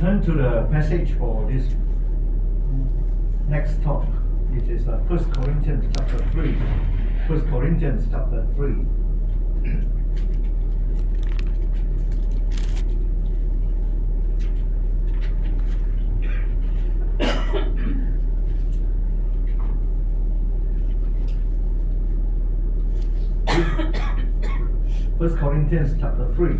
turn to the passage for this next talk, which is 1 Corinthians chapter 3. 1 Corinthians chapter 3. First Corinthians chapter 3.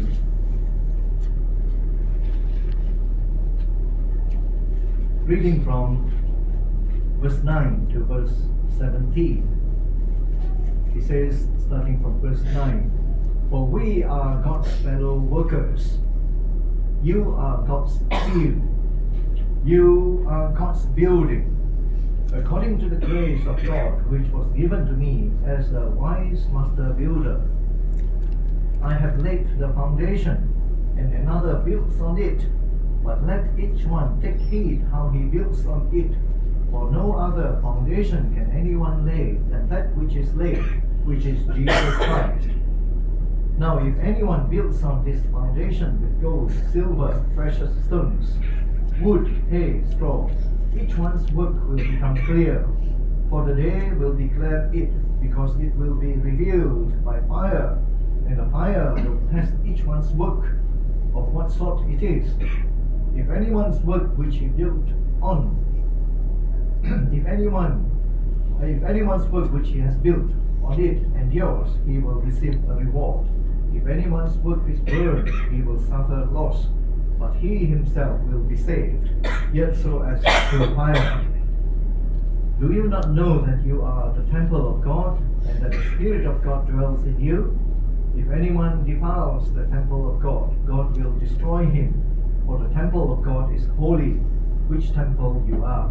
Reading from verse 9 to verse 17. He says, starting from verse 9, "For we are God's fellow workers. You are God's field. You are God's building. According to the grace of God, which was given to me as a wise master builder, I have laid the foundation, and another builds on it. But let each one take heed how he builds on it. For no other foundation can anyone lay than that which is laid, which is Jesus Christ. Now if anyone builds on this foundation with gold, silver, precious stones, wood, hay, straw, each one's work will become clear. For the day will declare it, because it will be revealed by fire, and the fire will test each one's work of what sort it is. If anyone's work which he built on, if anyone's work which he has built on it endures, he will receive a reward. If anyone's work is burned, he will suffer loss, but he himself will be saved, yet so as through fire. Do you not know that you are the temple of God, and that the Spirit of God dwells in you? If anyone defiles the temple of God, God will destroy him. For the temple of God is holy, which temple you are."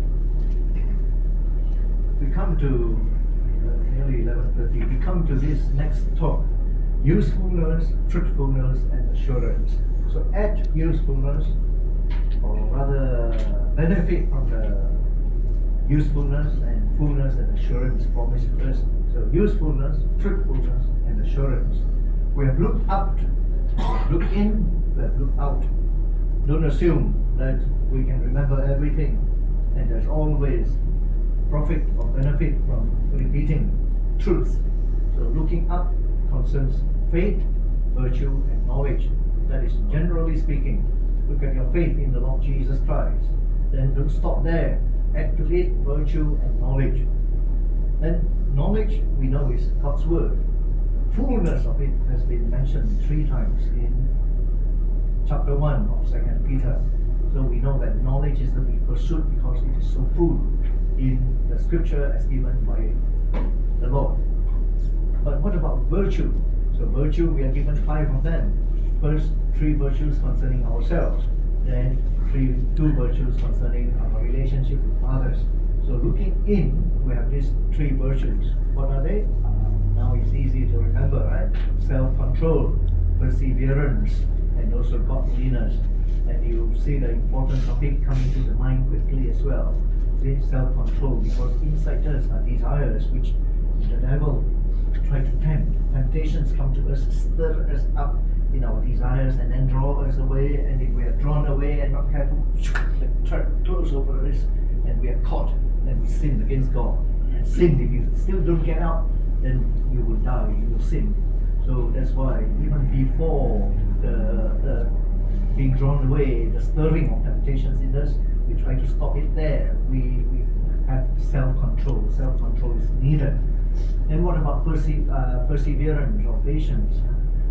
We come to nearly 11:30. We come to this next talk: usefulness, truthfulness, and assurance. So add usefulness, or rather benefit from the usefulness and fullness and assurance promised to us. So usefulness, truthfulness, and assurance. We have looked up, we have looked in, we have looked out. Don't assume that we can remember everything, and there's always profit or benefit from repeating truths. So looking up concerns faith, virtue, and knowledge. That is, generally speaking, look at your faith in the Lord Jesus Christ. Then don't stop there. Add to it virtue and knowledge. Then knowledge, we know, is God's word. Fullness of it has been mentioned 3 times in chapter 1 of 2 Peter. So we know that knowledge is to be pursued because it is so full in the scripture as given by the Lord. But what about virtue? So virtue, we are given 5 of them. First, 3 virtues concerning ourselves. Then 2 virtues concerning our relationship with others. So looking in, we have these 3 virtues. What are they? Now it's easy to remember, right? Self-control, perseverance, and also godliness. And you see the importance of it coming to the mind quickly as well. See, self-control, because inside us are desires which the devil tries to tempt. Temptations come to us, stir us up in our desires, and then draw us away. And if we are drawn away and not careful, the trap close over us, and we are caught, then we sin against God. And sin, if you still don't get out, then you will die, you will sin. So that's why even before the being drawn away, the stirring of temptations in us, we try to stop it there. We have self-control. Self-control is needed. And what about perseverance or patience?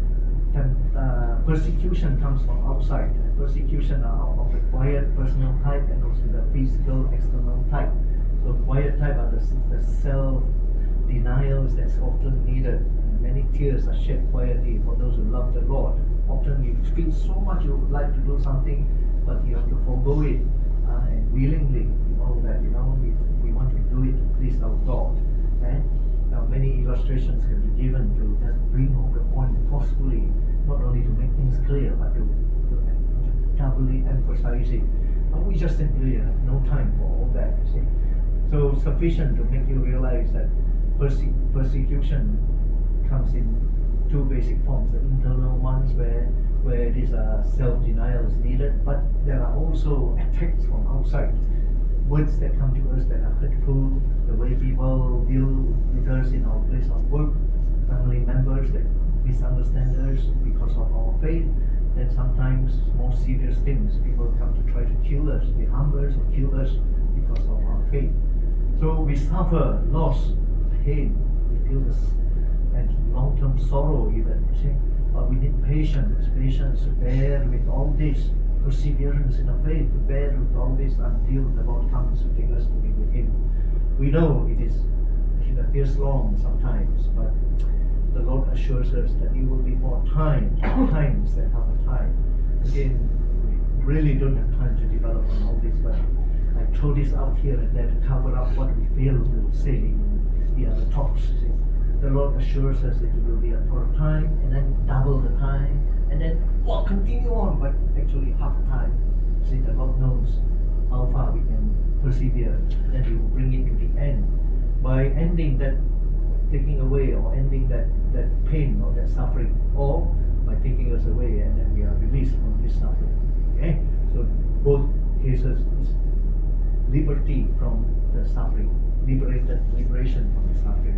Persecution comes from outside. Persecution are of the quiet personal type and also the physical external type. So quiet type are the self-denials that's often needed. Many tears are shed quietly for those who love the Lord. Often you feel so much you would like to do something, but you have to forego it and willingly. We want to do it to please our God. And now many illustrations can be given to just bring home the point forcefully, not only to make things clear, but to doubly emphasize it. But we just simply have no time for all that. See? So sufficient to make you realize that persecution comes in 2 basic forms: the internal ones where where this self-denial is needed, but there are also attacks from outside. Words that come to us that are hurtful, the way people deal with us in our place of work, family members that misunderstand us because of our faith, then sometimes more serious things. People come to try to kill us, they harm us or kill us because of our faith. So we suffer loss, pain, we feel this, and long-term sorrow even, you see. But we need patience to bear with all this, perseverance in the faith, to bear with all this until the Lord comes to take us to be with Him. We know it appears long sometimes, but the Lord assures us that it will be more times than half a time. Again, we really don't have time to develop on all this, but I throw this out here and there to cover up what we fail to say in the other talks. See? The Lord assures us that it will be for a time, and then double the time, and then continue on, but actually half the time. See, the Lord knows how far we can persevere, and He will bring it to the end. By ending that, taking away or ending that pain or that suffering, or by taking us away and then we are released from this suffering. Okay? So both cases is liberty from the suffering, liberation from the suffering.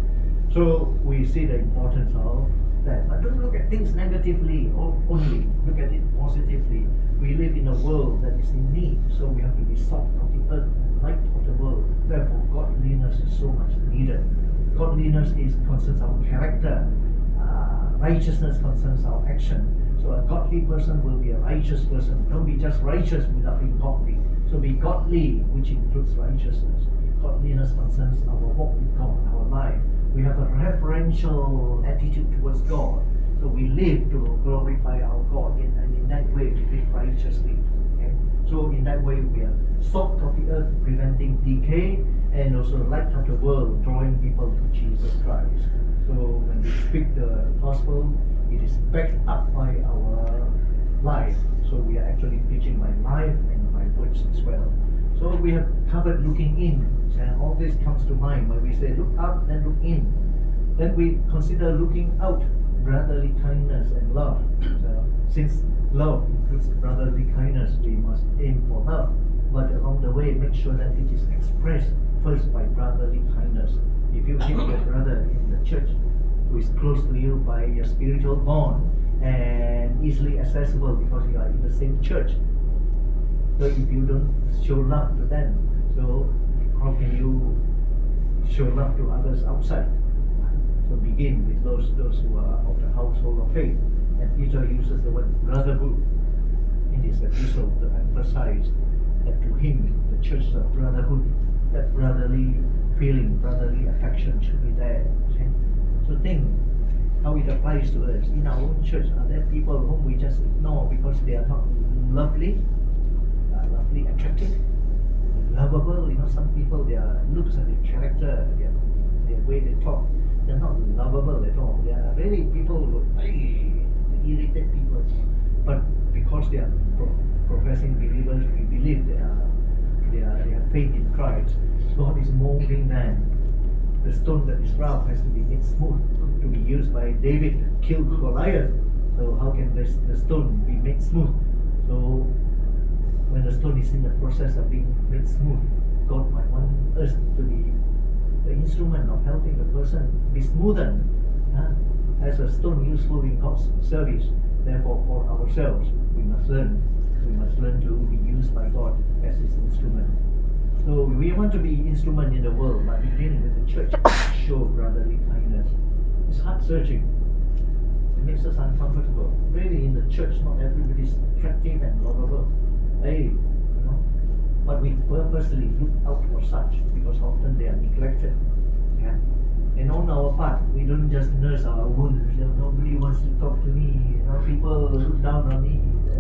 So we see the importance of that. But don't look at things negatively only. Look at it positively. We live in a world that is in need, so we have to be salt of the earth and light of the world. Therefore, godliness is so much needed. Godliness concerns our character. Righteousness concerns our action. So a godly person will be a righteous person. Don't be just righteous without being godly. So be godly, which includes righteousness. Godliness concerns our walk with God, our life. We have a reverential attitude towards God. So we live to glorify our God, and in that way we live righteously. Okay? So in that way we are salt of the earth, preventing decay, and also light of the world, drawing people to Jesus Christ. So when we speak the gospel, it is backed up by our life. So we are actually preaching by life and by words as well. So we have covered looking in, and all this comes to mind when we say look up, then look in. Then we consider looking out, brotherly kindness and love. So since love includes brotherly kindness, we must aim for love. But along the way, make sure that it is expressed first by brotherly kindness. If you hate your brother in the church who is close to you by your spiritual bond and easily accessible because you are in the same church, so if you don't show love to them, so how can you show love to others outside? So begin with those who are of the household of faith. And Peter uses the word brotherhood in his epistle to emphasize that to him, the church is a brotherhood, that brotherly feeling, brotherly affection should be there. Okay? So think how it applies to us. In our own church, are there people whom we just ignore because they are not lovely, attractive, lovable? You know, some people, their looks and their character, their way they talk, they're not lovable at all. They are really people who irritate people. But because they are professing believers, we believe they have faith in Christ. God is molding them. The stone that is rough has to be made smooth to be used by David to kill Goliath. So how can the stone be made smooth? So when the stone is in the process of being made smooth, God might want us to be the instrument of helping the person be smoothened as a stone useful in God's service. Therefore, for ourselves, we must learn to be used by God as His instrument. So we want to be instrument in the world, but beginning with the church, show brotherly kindness. It's heart-searching. It makes us uncomfortable. Really, in the church, not everybody is attractive and lovable. Hey, you know. But we purposely look out for such because often they are neglected. Yeah? And on our part, we don't just nurse our wounds. You know, nobody wants to talk to me. You know, people look down on me.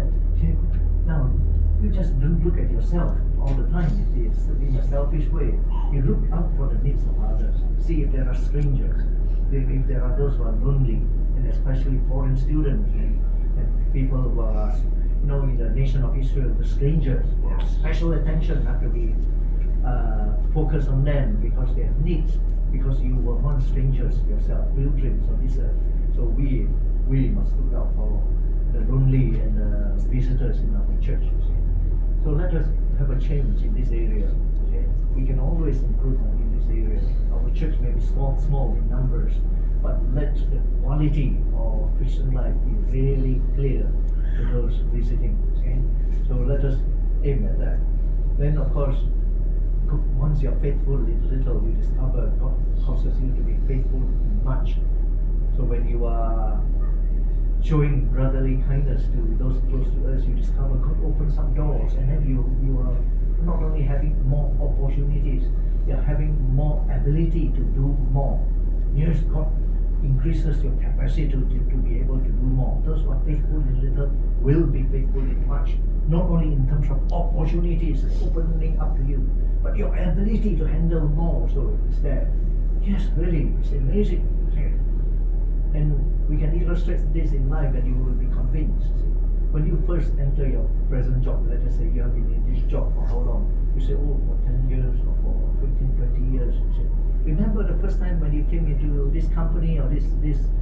Now, you just don't look at yourself all the time. It's in a selfish way. You look out for the needs of others. See if there are strangers. If there are those who are lonely, and especially foreign students and people who are, you know, in the nation of Israel, the strangers. Special attention have to be focused on them because they have needs. Because you were once strangers yourself, pilgrims on this earth. So we must look out for the lonely and the visitors in our church. You see. So let us have a change in this area. Okay? We can always improve in this area. Our church may be small in numbers, but let the quality of Christian life be really clear to those visiting. Okay? So let us aim at that. Then of course, once you're faithful in little, you discover God causes you to be faithful in much. So when you are showing brotherly kindness to those close to us, you discover God opens some doors, and then you are not only having more opportunities, you're having more ability to do more. Yes, God increases your capacity to be able to do more. Those who are faithful in little will be faithful in much. Not only in terms of opportunities opening up to you, but your ability to handle more also is there. Yes, really, it's amazing. Okay. And we can illustrate this in life, and you will be convinced. When you first enter your present job, let us say you have been in this job for how long? You say, oh, for 10 years or for 15, 20 years. You say, remember the first time when you came into this company or this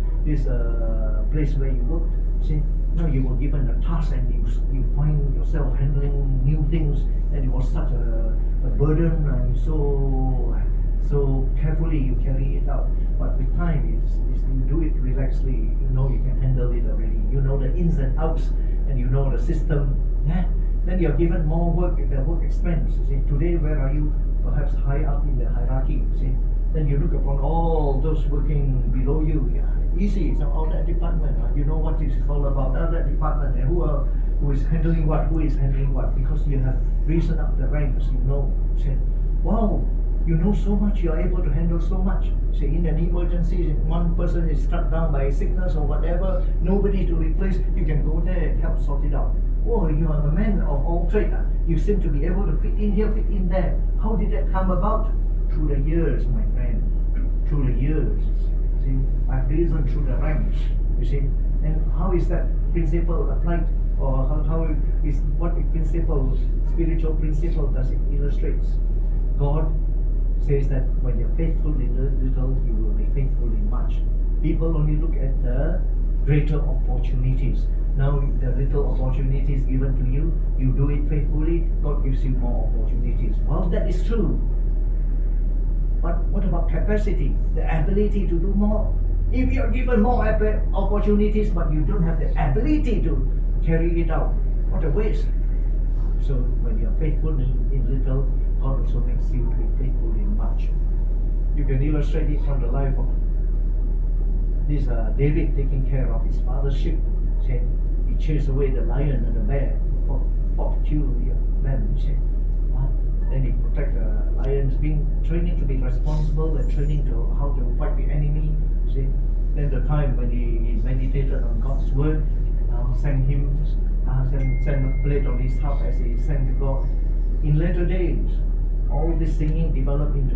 place where you worked? See, now you were given a task and you find yourself handling new things, and it was such a burden, and so carefully you carry it out. But with time, you do it relaxedly. You know you can handle it already. You know the ins and outs, and you know the system. Yeah. Then you're given more work, the work expense. See, today where are you? Perhaps high up in the hierarchy. See, then you look upon all those working below you. Yeah, easy. So all that department, you know what this is all about. That department, and who is handling what, because you have risen up the ranks. You know. See, wow. You know so much, you are able to handle so much. Say in an emergency, if one person is struck down by sickness or whatever, nobody to replace, you can go there and help sort it out. Oh, you are the man of all trades. You seem to be able to fit in here, fit in there. How did that come about? Through the years, my friend. Through the years. See, I've risen through the ranks. You see, and how is that principle applied? Or what principle, spiritual principle does it illustrate? God says that when you're faithful in little, you will be faithful in much. People only look at the greater opportunities. Now the little opportunities given to you, you do it faithfully, God gives you more opportunities. Well, that is true. But what about capacity, the ability to do more? If you're given more opportunities, but you don't have the ability to carry it out, what a waste. So when you're faithful in little, God also makes you to be faithful in much. You can illustrate it from the life of this David taking care of his father's sheep. He chased away the lion and the bear, fought to kill them. Then he protect the lions, being training to be responsible and training to how to fight the enemy. Then the time when he meditated on God's word, sang hymns, played on his harp as he sang to God. In later days, all this singing developed into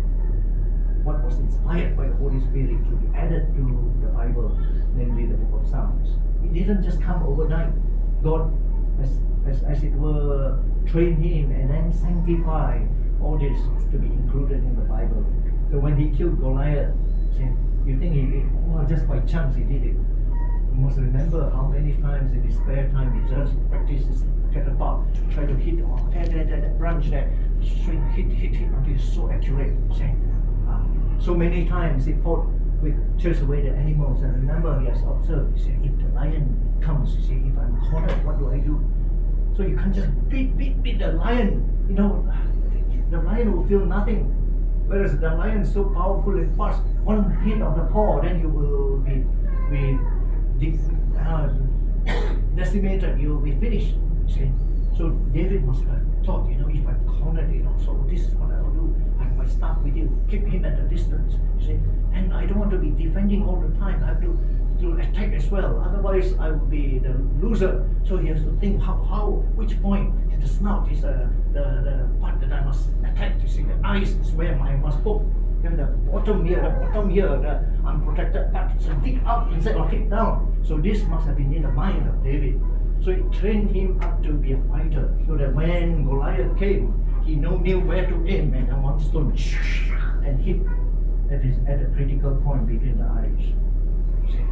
what was inspired by the Holy Spirit to be added to the Bible, namely the Book of Psalms. It didn't just come overnight. God, as it were, trained him and then sanctified all this to be included in the Bible. So when he killed Goliath, you think just by chance he did it. You must remember how many times in his spare time he just practices catapult, try to hit that branch there, hit until it's so accurate. So many times he fought chase away the animals, and remember he has observed, he said, if the lion comes, if I'm cornered, what do I do? So you can't just beat the lion, the lion will feel nothing. Whereas the lion is so powerful and fast, one hit of the paw, then you will be decimated, you will be finished. So David must have thought, if I'm cornered, so this is what I will do. I might start with you, keep him at a distance, and I don't want to be defending all the time. I have to attack as well, otherwise I will be the loser. So he has to think which point. The snout is the part that I must attack. The eyes is where I must poke. Then the bottom here, the unprotected part, so dig up instead of dig down. So this must have been in the mind of David. So it trained him up to be a fighter, so that when Goliath came, he knew where to aim, and one stone and hit at a critical point between the eyes.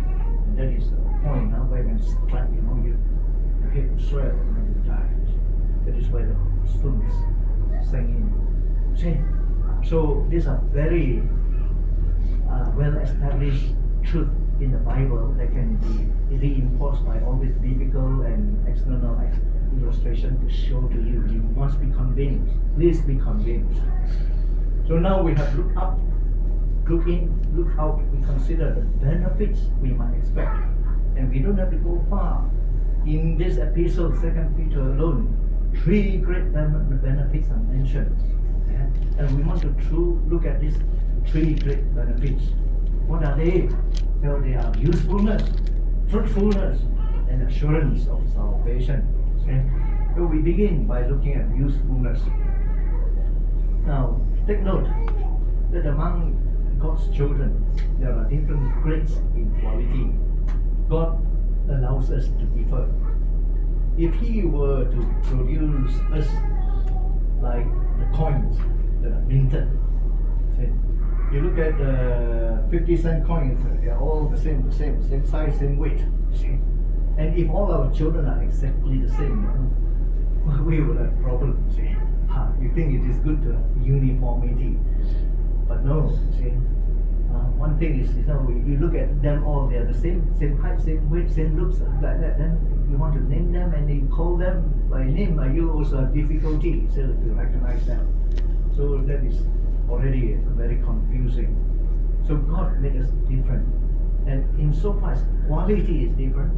And that is the point now where when strike, you hit swell and you die. That is where the stones singing. See? So these are very well-established truth in the Bible that can be reinforced by all this biblical and external illustration to show to you. You must be convinced. Please be convinced. So now we have looked up, look in, look out. We consider the benefits we might expect, and we don't have to go far. In this episode, 2 Peter alone, 3 great benefits are mentioned, and we want to look at these 3 great benefits. What are they? Well, they are usefulness, fruitfulness, and assurance of salvation. Okay? So we begin by looking at usefulness. Now, take note that among God's children, there are different grades in quality. God allows us to differ. If He were to produce us like the coins that are minted, see, you look at the 50-cent coins, they are all the same size, same weight. See? And if all our children are exactly the same, we will have problems. See? You think it is good to have uniformity, but no. See? One thing is, you look at them all, they are the same height, same weight, same looks, like that. Then you want to name them and you call them by name, you also have difficulty to recognize them. So that is already very confusing. So God made us different, and insofar as quality is different,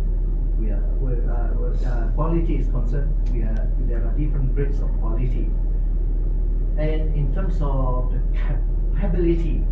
quality is concerned, there are different grades of quality. And in terms of the ability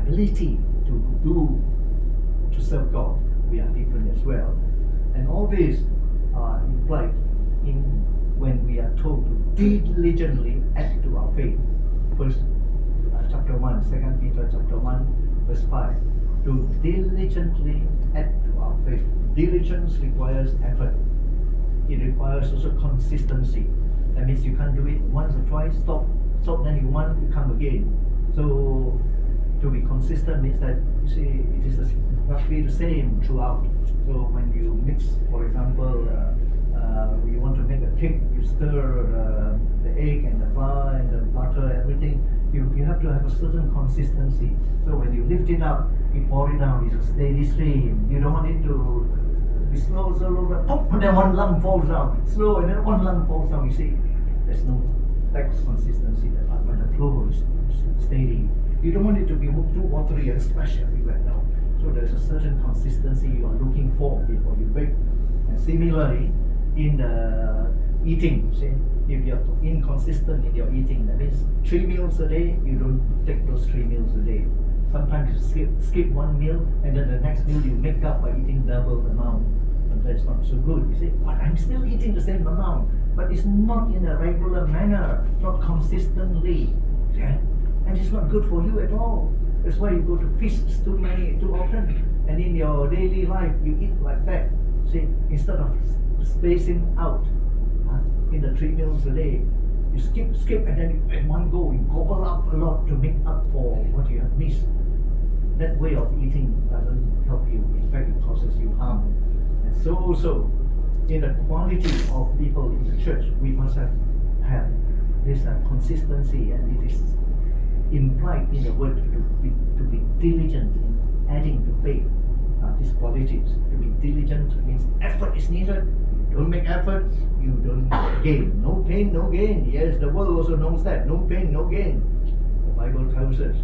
to serve God, we are different as well. And all these are implied in when we are told to diligently add to our faith. First, chapter 1, 2 Peter chapter 1, verse 5. To diligently add to our faith. Diligence requires effort. It requires also consistency. That means you can't do it once or twice, stop, then you want to come again. So to be consistent means that, you see, it is roughly the same throughout. So when you mix, for example, you want to make a cake, you stir the egg and the flour and the butter, everything. You have to have a certain consistency. So when you lift it up, you pour it down, it's a steady stream. You don't want it to be slow, pop, and then one lump falls down. Slow, and then one lump falls down. You see, there's no lack of consistency. But when the flow is steady, you don't want it to be too watery and splash everywhere. No. So there's a certain consistency you are looking for before you bake. And similarly, in the eating, see, if you're inconsistent in your eating, that means 3 meals a day, you don't take those 3 meals a day. Sometimes you skip one meal, and then the next meal you make up by eating double the amount. But that's not so good. You say, but I'm still eating the same amount, but it's not in a regular manner, not consistently. Yeah? And it's not good for you at all. That's why you go to feasts too often, and in your daily life you eat like that. See, instead of spacing out in the 3 meals a day, you skip, and then in one go you gobble up a lot to make up for what you have missed. That way of eating doesn't help you. In fact, it causes you harm. And so also, in the quality of people in the church, we must have this consistency, and it is implied in the word to be diligent in adding to faith these qualities. To be diligent means effort is needed. You don't make effort, you don't gain. No pain, no gain. Yes, the world also knows that. No pain, no gain. The Bible tells us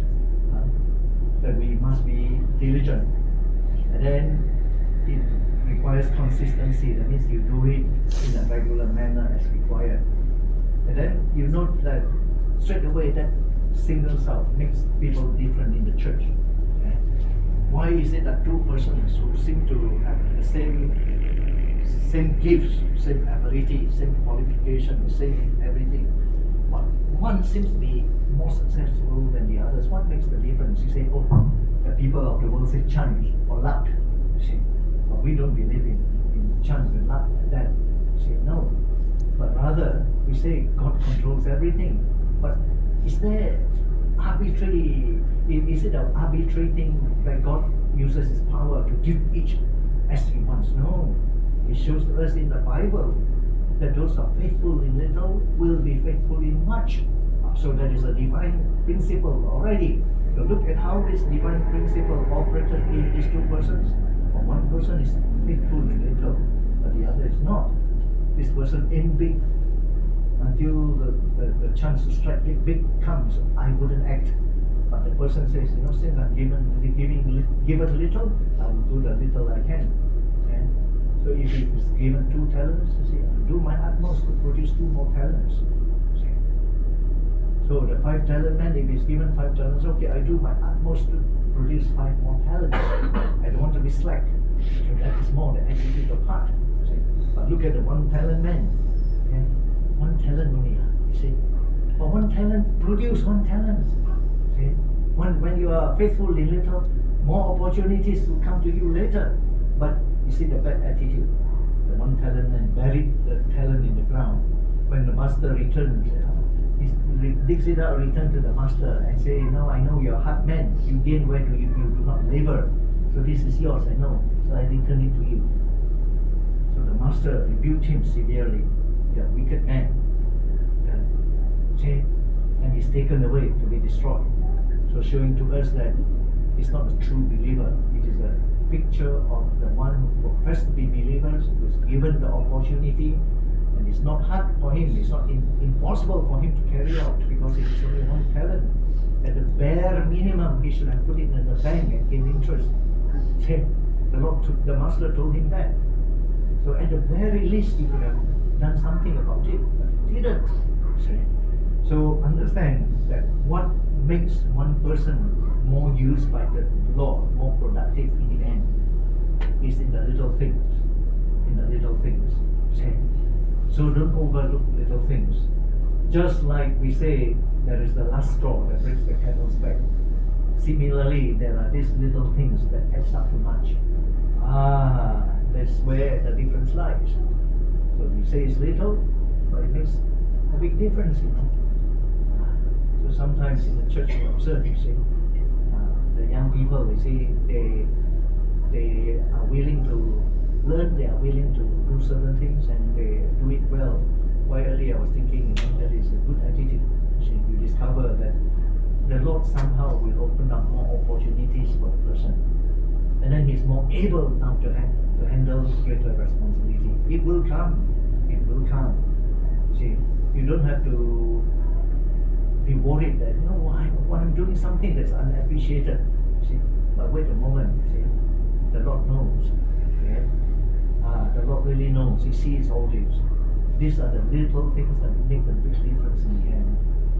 that we must be diligent. And then it requires consistency. That means you do it in a regular manner as required. And then you note that straight away that singles out, makes people different in the church. Okay? Why is it that 2 persons who seem to have the same gifts, same ability, same qualification, same everything, but one seems to be more successful than the others? What makes the difference? You say, the people of the world say chance or luck. You say, but we don't believe in chance and luck like that. You say, no. But rather, we say God controls everything. But is there arbitrary, is it an arbitrary thing that God uses His power to give each as he wants. No. It shows us in the Bible that those who are faithful in little will be faithful in much. So that is a divine principle already. So look at how this divine principle operated in these two persons. One person is faithful in little, but the other is not. This person aimed big until the chance to strike it big comes. I wouldn't act. But the person says, since I'm given little, I will do the little I can. And so if he is given 2 talents, I'll do my utmost to produce 2 more talents. So the 5 talent man, if he's given 5 talents, okay, I do my utmost to produce 5 more talents. I don't want to be slack. So that is more the attitude of heart. But look at the 1 talent man. Okay? 1 talent only. You see, for 1 talent, produce 1 talent. Okay? When you are faithful in little, more opportunities will come to you later. But you see the bad attitude. The 1 talent man buried the talent in the ground. When the master returns, he digs it out, return to the master and say, I know you're a hard man. You gain where you do not labor. So this is yours, I know. So I return it to you. So the master rebuked him severely. You're a wicked man. And he's taken away to be destroyed. So showing to us that he's not a true believer. It is a picture of the one who professed to be believers, who is given the opportunity. And it's not hard for him, it's not impossible for him to carry out because it is only 1 talent. At the bare minimum, he should have put it in the bank and gain interest. The master told him that. So at the very least, he could have done something about it, but didn't. So understand that what makes one person more used by the Lord, more productive in the end, is in the little things. In the little things. So don't overlook little things. Just like we say, there is the last straw that breaks the camel's back. Similarly, there are these little things that adds up to much. That's where the difference lies. So you say it's little, but it makes a big difference, So sometimes in the church we observe, the young people, they are willing to learn, they are willing to do certain things, and they do it well. Quite early I was thinking, that is a good attitude. You discover that the Lord somehow will open up more opportunities for the person. And then he's more able now to handle greater responsibility. It will come. It will come. You don't have to be worried that, why I'm doing something that's unappreciated. But wait a moment, the Lord knows. The Lord really knows. He sees all this. These are the little things that make the big difference in the end.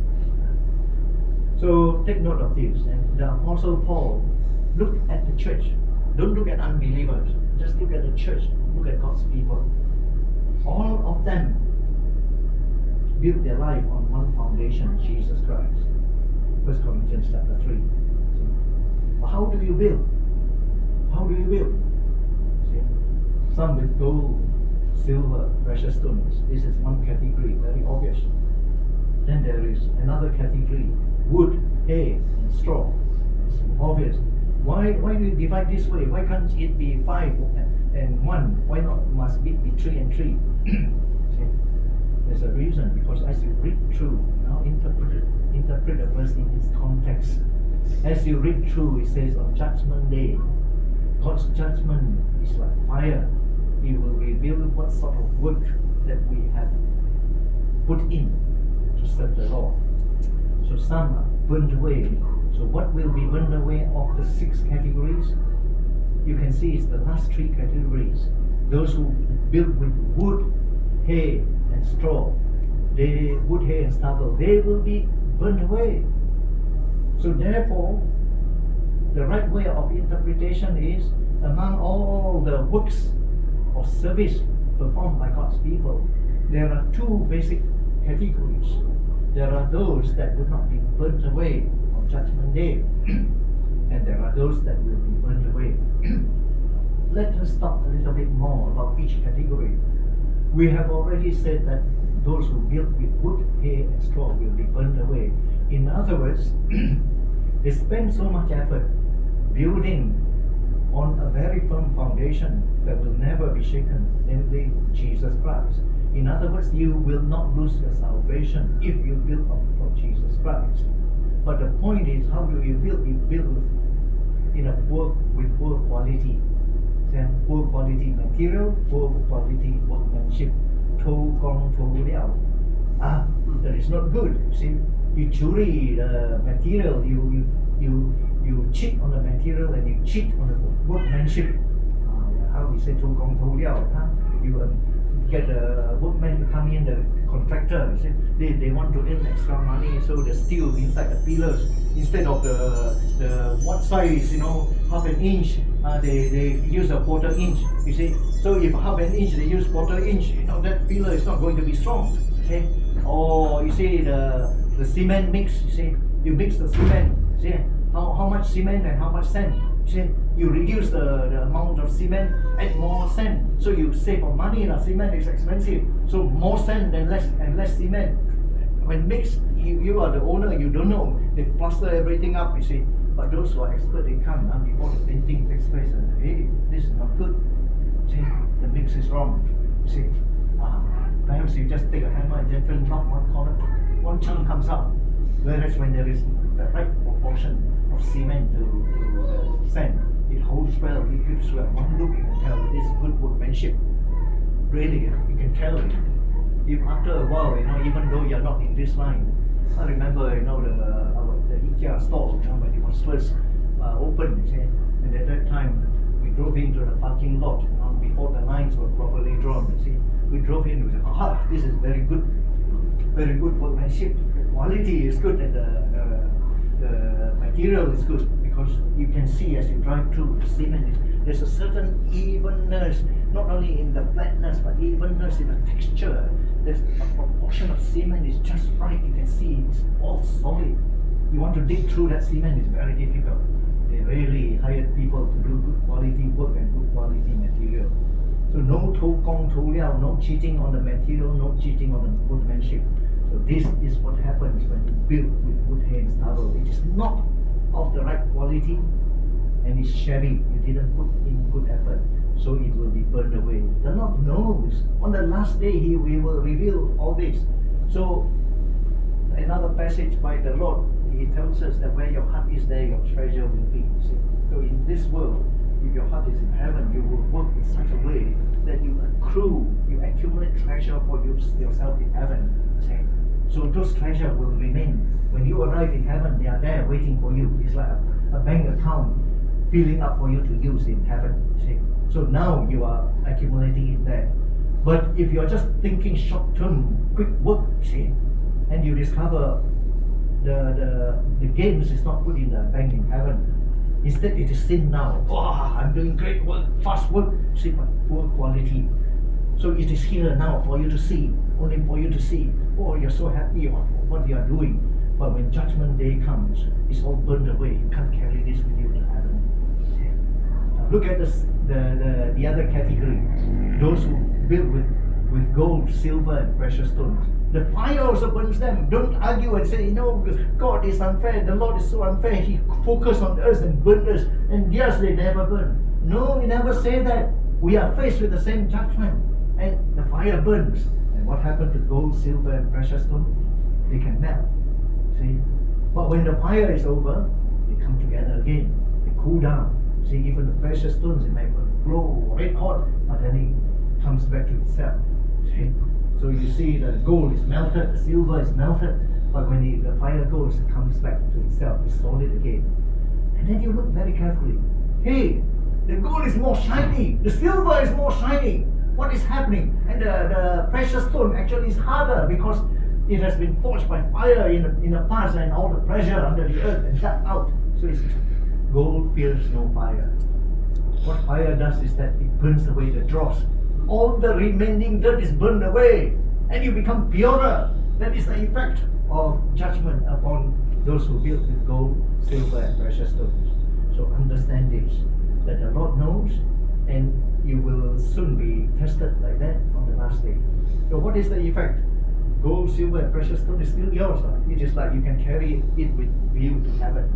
So take note of this. And the Apostle Paul looked at the church. Don't look at unbelievers. Just look at the church. Look at God's people. All of them built their life on one foundation, Jesus Christ. 1 Corinthians chapter 3. So, how do you build? How do you build? Some with gold, silver, precious stones. This is one category, very obvious. Then there is another category, wood, hay, and straw. It's obvious. Why do you divide this way? Why can't it be 5 and 1? Why not must it be 3 and 3? There's a reason, because as you read through, now interpret the verse in its context. As you read through, it says on Judgment Day, God's judgment is like fire. He will reveal what sort of work that we have put in to serve the Lord. So some are burned away. So what will be burned away of the 6 categories? You can see it's the last 3 categories. Those who build with wood, hay, and straw, wood, hay, and stubble, they will be burned away. So therefore, the right way of interpretation is, among all the works or service performed by God's people, there are 2 basic categories. There are those that will not be burnt away on Judgment Day, and there are those that will be burnt away. Let us talk a little bit more about each category. We have already said that those who build with wood, hay, and straw will be burnt away. In other words, they spend so much effort building on a very firm foundation that will never be shaken, namely Jesus Christ. In other words, you will not lose your salvation if you build on Jesus Christ. But the point is, how do you build? You build in a with poor quality. Poor quality material, poor quality workmanship. Tou gong tou liao. That is not good. See, you churi the material, you cheat on the material and you cheat on the workmanship. How we say tou gong tou liao? You get the workman to come in, the contractor. You see, they want to earn extra money, so the steel inside the pillars, instead of the what size, half an inch, they use a quarter inch. You see, so if half an inch they use quarter inch, that pillar is not going to be strong. See, or you see the cement mix. You see, you mix the cement. See how much cement and how much sand. See, you reduce the amount of cement, add more sand, so you save on money. Cement is expensive, so more sand and less cement. When mixed, you are the owner, you don't know. They plaster everything up, you see. But those who are expert, they come before the painting takes place and hey, this is not good. See, the mix is wrong. You see, perhaps you just take a hammer and just knock one corner, one chunk comes out. Whereas when there is the right proportion of cement to sand, it holds well, it grips well. One look you can tell it is good workmanship. Really, you can tell it. If after a while, even though you're not in this line, I remember, the IKEA store, when it was first opened, and at that time we drove into the parking lot, before the lines were properly drawn. You see, we drove in, we said, this is very good workmanship. The quality is good, and the material is good, because you can see as you drive through the cement. There's a certain evenness, not only in the flatness, but evenness in the texture. There's a proportion of cement is just right. You can see it's all solid. You want to dig through that cement is very difficult. They really hired people to do good quality work and good quality material. So no tou gong tou liao, no cheating on the material, no cheating on the workmanship. So this is what happens when you build with wood, hay and stubble. It is not of the right quality and it's shabby. You didn't put in good effort, so it will be burned away. The Lord knows. On the last day, He will reveal all this. So another passage by the Lord, He tells us that where your heart is, there your treasure will be. See? So in this world, if your heart is in heaven, you will work in such a way that you accumulate treasure for yourself in heaven. See? So those treasure will remain. When you arrive in heaven, they are there waiting for you. It's like a bank account filling up for you to use in heaven. See? So now you are accumulating it there. But if you are just thinking short-term, quick work, see, and you discover the gains is not put in the bank in heaven. Instead, it is sin now. I'm doing great work, fast work, see, but poor quality. So it is here now for you to see, only for you to see. You're so happy about what you are doing. But when judgment day comes, it's all burned away. You can't carry this with you to heaven. Look at the other category. Those who build with gold, silver, and precious stones. The fire also burns them. Don't argue and say, God is unfair, the Lord is so unfair. He focused on us and burned us. And yes, they never burn. No, we never say that. We are faced with the same judgment. And the fire burns. And what happened to gold, silver, and precious stones? They can melt. See? But when the fire is over, they come together again. They cool down. See, even the precious stones, it may glow red hot, but then it comes back to itself. See? So you see the gold is melted, the silver is melted, but when the fire goes, it comes back to itself, it's solid again. And then you look very carefully. Hey, the gold is more shiny, the silver is more shiny. What is happening? And the precious stone actually is harder because it has been forged by fire in the past, and all the pressure under the earth and dug out. So it's gold fears no fire. What fire does is that it burns away the dross. All the remaining dirt is burned away, and you become purer. That is the effect of judgment upon those who build with gold, silver, and precious stones. So understand this, that the Lord knows, and you will soon be tested like that on the last day. So what is the effect? Gold, silver, and precious stone is still yours. It is like you can carry it with you to heaven.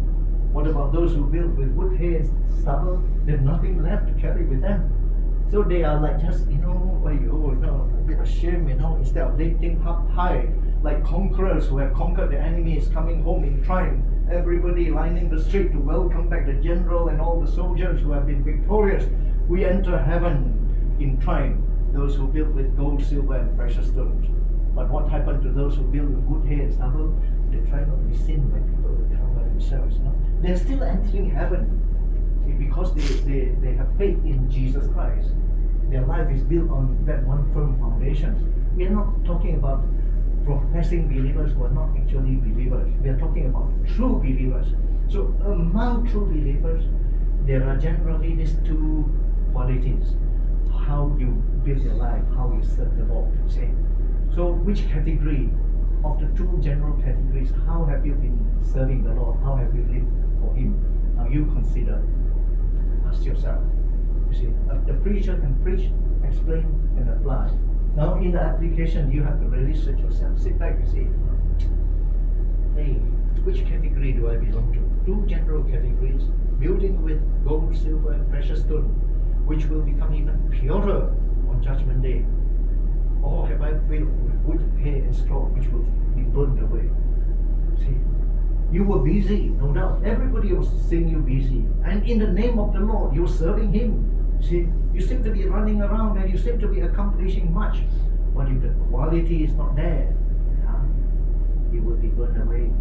What about those who build with wood, hay, and stubble? There's nothing left to carry with them. So they are like just, a bit of shame, instead of lifting up high, like conquerors who have conquered the enemies coming home in triumph. Everybody lining the street to welcome back the general and all the soldiers who have been victorious. We enter heaven in triumph, those who build with gold, silver, and precious stones. But what happened to those who build with wood, hay, and stubble? They try not to be seen by people who cover themselves. They're still entering heaven. See, because they have faith in Jesus Christ. Their life is built on that one firm foundation. We are not talking about professing believers who are not actually believers. We are talking about true believers. So among true believers, there are generally these two qualities. How you build your life, how you serve the Lord. See? So which category of the two general categories, how have you been serving the Lord? How have you lived for Him? Now you consider, ask yourself. You see, the preacher can preach, explain, and apply. Now in the application, you have to really search yourself. Sit back and say, hey, which category do I belong to? Two general categories, building with gold, silver, and precious stone, which will become even purer on Judgment Day. Or have I built with wood, hay, and straw, which will be burned away? See, you were busy, no doubt. Everybody was seeing you busy. And in the name of the Lord, you're serving Him. See, you seem to be running around and you seem to be accomplishing much. But if the quality is not there, you will be burned away.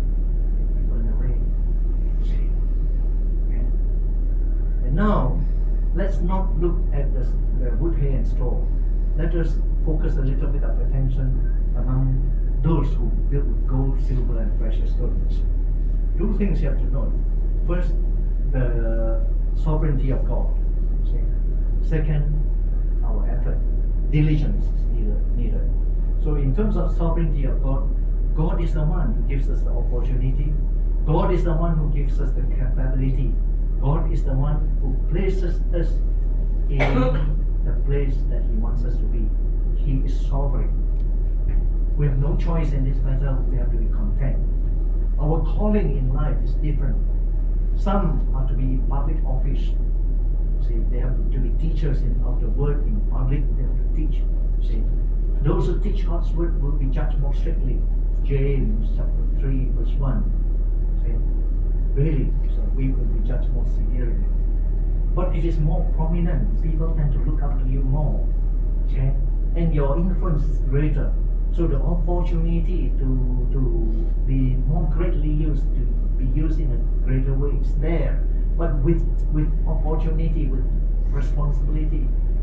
See? Okay. And now, let's not look at the wood, hay, and straw. Let us focus a little bit of attention among those who build with gold, silver, and precious stones. Two things you have to know. First, the sovereignty of God. See? Second, our effort. Diligence is needed. So in terms of sovereignty of God, God is the one who gives us the opportunity. God is the one who gives us the capability. God is the one who places us in the place that He wants us to be. He is sovereign. We have no choice in this matter. We have to be content. Our calling in life is different. Some are to be in public office. See, they have to be teachers of the word in public. They have to teach. See, those who teach God's word will be judged more strictly. James chapter 3 verse 1. See, really, so we will be judged more severely. But it is more prominent. People tend to look up to you more. Okay? And your influence is greater. So the opportunity to be more greatly used, to be used in a greater way is there. But with opportunity, with responsibility,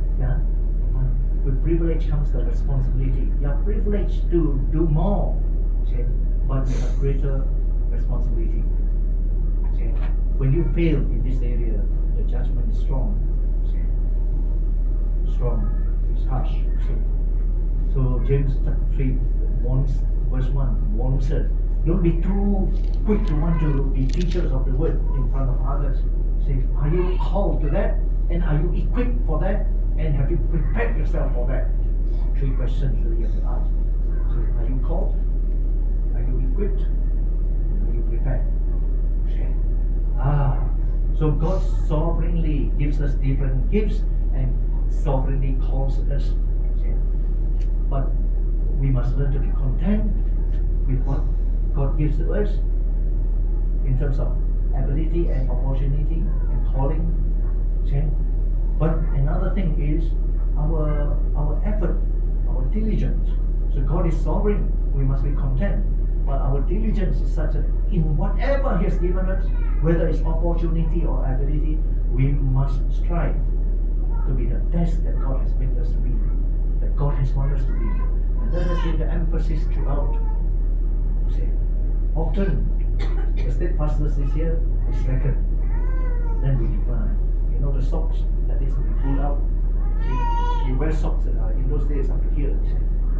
with privilege comes the responsibility. You are privileged to do more, okay? But you have greater responsibility. Okay? When you fail in this area, the judgment is strong. Okay? Strong, it's harsh. Okay? So James chapter 3 verse 1 warns us, don't be too quick to want to be teachers of the word in front of others. Say, are you called to that? And are you equipped for that? And have you prepared yourself for that? 3 questions that you have to ask. So, are you called? Are you equipped? Are you prepared? Okay. So God sovereignly gives us different gifts and sovereignly calls us. Okay. But we must learn to be content with what God gives to us in terms of ability and opportunity and calling. Okay? But another thing is our effort, our diligence. So God is sovereign, we must be content. But our diligence is such that in whatever He has given us, whether it's opportunity or ability, we must strive to be the best that God has made us to be, that God has wanted us to be. And that has been the emphasis throughout. See, often the state pastors this year we slacken, then we decline. You know, the socks that needs to be pulled out. See, you wear socks in those days up to here. See.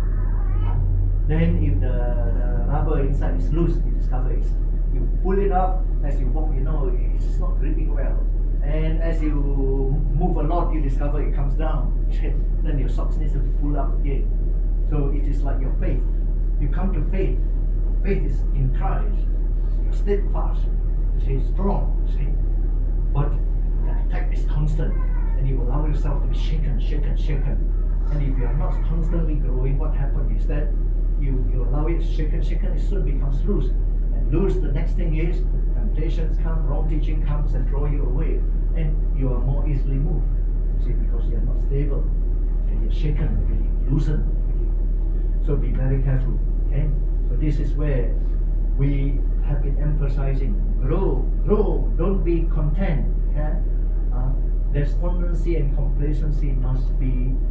Then if the rubber inside is loose, you discover it. You pull it up as you walk, you know it's not gripping well. And as you move a lot, you discover it comes down. Then your socks needs to be pulled up again. So it is like your faith. You come to faith. Faith is in Christ. You're steadfast. See, strong, see. But the attack is constant, and you allow yourself to be shaken. And if you are not constantly growing, what happens is that you allow it shaken, it soon becomes loose. And loose, the next thing is temptations come, wrong teaching comes and draw you away. And you are more easily moved. See, because you are not stable. And you're shaken already, loosened already. So be very careful. Okay? So this is where we have been emphasizing grow, don't be content. Yeah? Despondency and complacency must not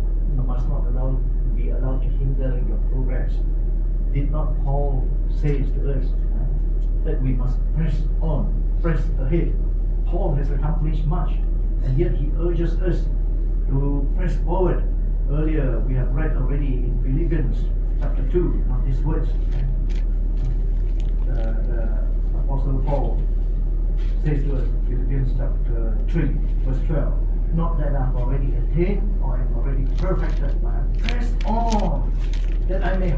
be allowed to hinder your progress. Did not Paul says to us that we must press on, press ahead? Paul has accomplished much, and yet he urges us to press forward. Earlier we have read already in Philippians chapter 2, now these words. The Apostle Paul says to us, Philippians chapter 3, verse 12, not that I have already attained or I am already perfected, but I press on, that I may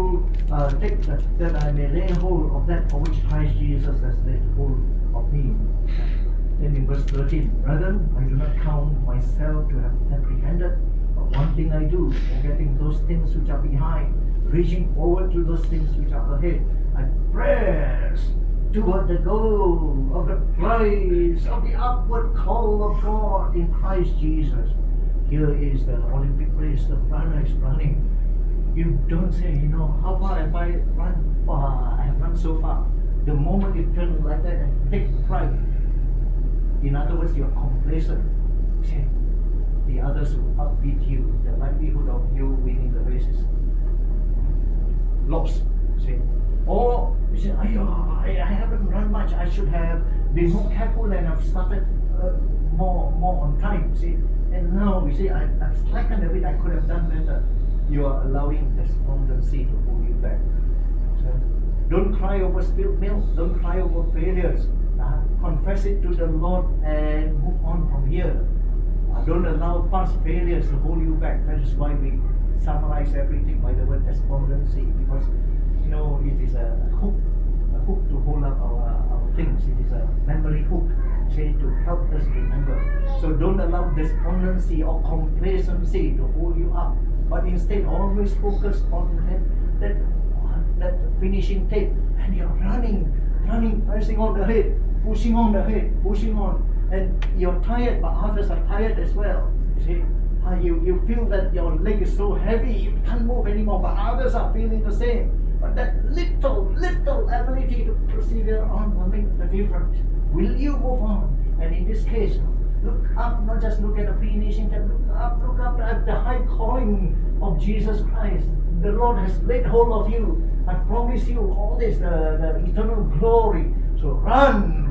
that I may lay hold of that for which Christ Jesus has laid hold of me. Then in verse 13, brethren, I do not count myself to have apprehended, but one thing I do, forgetting those things which are behind, reaching forward to those things which are ahead, I press toward the goal of the prize of the upward call of God in Christ Jesus. Here is the Olympic race, the runner is running. You don't say, how far have I run? I have run so far. The moment you turn like that and take pride, in other words, you're complacent. See, the others will outbeat you. The likelihood of you winning the race is lost. See, or you say, I haven't run much. I should have been more careful and I've started more on time. See, and now you see I've slackened a bit. I could have done better. You are allowing despondency to hold you back. So, don't cry over spilled milk. Don't cry over failures. Confess it to the Lord and move on from here. Don't allow past failures to hold you back. That is why we summarize everything by the word despondency, because it is a hook to hold up our things. It is a memory hook, say, to help us remember. So don't allow despondency or complacency to hold you up, but instead always focus on that finishing tape, and you're running, pressing on ahead, pushing on, and you're tired, but others are tired as well. You see, you feel that your leg is so heavy, you can't move anymore, but others are feeling the same. But that little ability to persevere on will make the difference. Will you move on? And in this case, look up, not just look at the finishing tape, look up at the high calling of Jesus Christ. The Lord has laid hold of you. I promise you all this, the eternal glory. So run,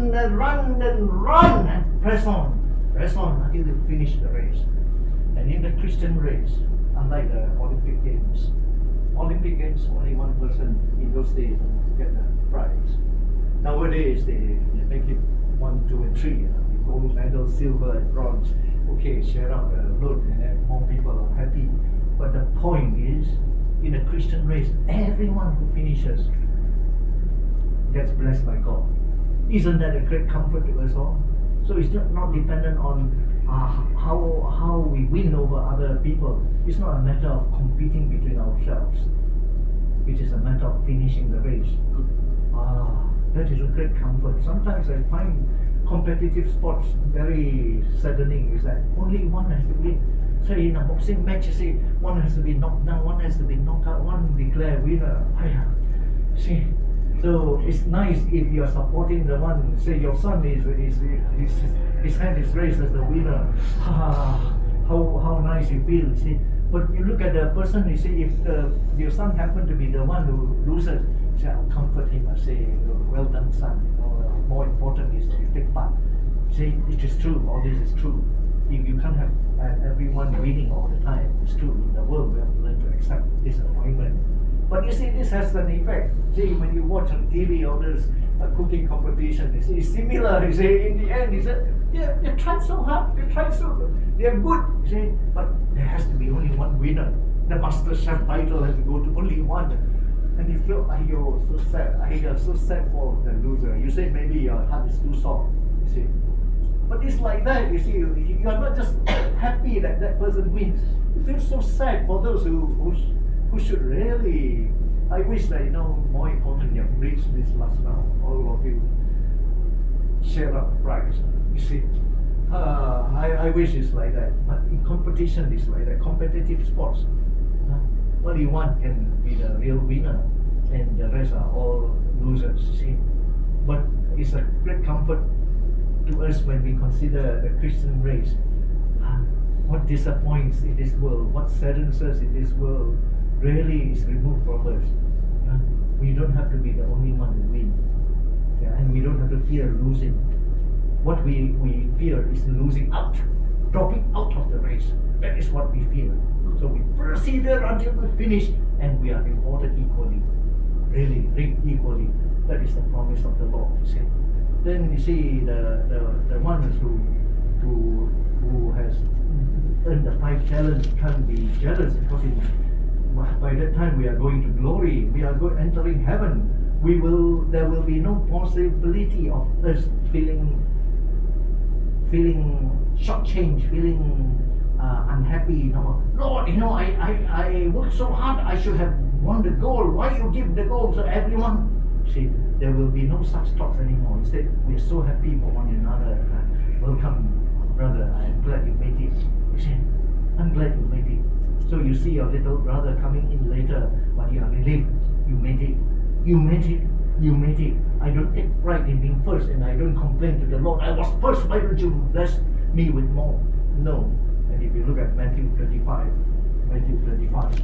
and press on until you finish the race. And in the Christian race, unlike the Olympic Games, only one person in those days get the prize. Nowadays, they make it 1, 2, and 3. Gold medal, silver, and bronze. Okay, share out the load, and then more people are happy. But the point is, in a Christian race, everyone who finishes gets blessed by God. Isn't that a great comfort to us all? So it's not dependent on how we win over other people. It's not a matter of competing between ourselves. It is a matter of finishing the race. That is a great comfort. Sometimes I find competitive sports very saddening. Is that only one has to win. Say in a boxing match, you see, one has to be knocked down, one has to be knocked out, one declare winner. See. So it's nice if you are supporting the one. Say your son his hand is raised as the winner. How nice you feel. See, but you look at the person. You see, if your son happened to be the one who loses, say, I'll comfort him. I say, well done, son. More important is you take part. Say, it is true. All this is true. If you can't have everyone winning all the time, it's true. In the world, we have to learn to accept disappointment. But you see, this has an effect. See, when you watch on TV all this cooking competition, you see, it's similar. You see, in the end, you say, yeah, they tried so hard, they're good. You see, but there has to be only one winner. The Master Chef title has to go to only one. and you feel, you're so sad. You're so sad for the loser. You say maybe your heart is too soft. You see, but it's like that. You see, you are not just happy that that person wins. You feel so sad for those who should really. I wish that more important. You have reached this last round. All of you share up prize. You see. I wish it's like that, but in competition it's like that. Competitive sports, only one can be the real winner, and the rest are all losers. See, but it's a great comfort to us when we consider the Christian race. What disappoints in this world, what saddens us in this world, really is removed from us. We don't have to be the only one to win, and we don't have to fear losing. What we fear is losing out, dropping out of the race. That is what we fear. So we persevere until we finish, and we are rewarded equally, really equally. That is the promise of the Lord. You see. Then you see the ones who has earned the 5 talents can't be jealous, because by that time we are going to glory. We are entering heaven. There will be no possibility of us feeling shortchanged, feeling unhappy. Lord, I worked so hard. I should have won the gold. Why you give the gold to everyone? See, there will be no such thoughts anymore. Instead, we are so happy for one another. Welcome, brother. I am glad you made it. You see, I'm glad you made it. So you see your little brother coming in later, but you are relieved. You made it. You made it. You made it. I don't take pride in being first, and I don't complain to the Lord. I was first. Why don't you bless me with more? No. And if you look at Matthew 25, Matthew 25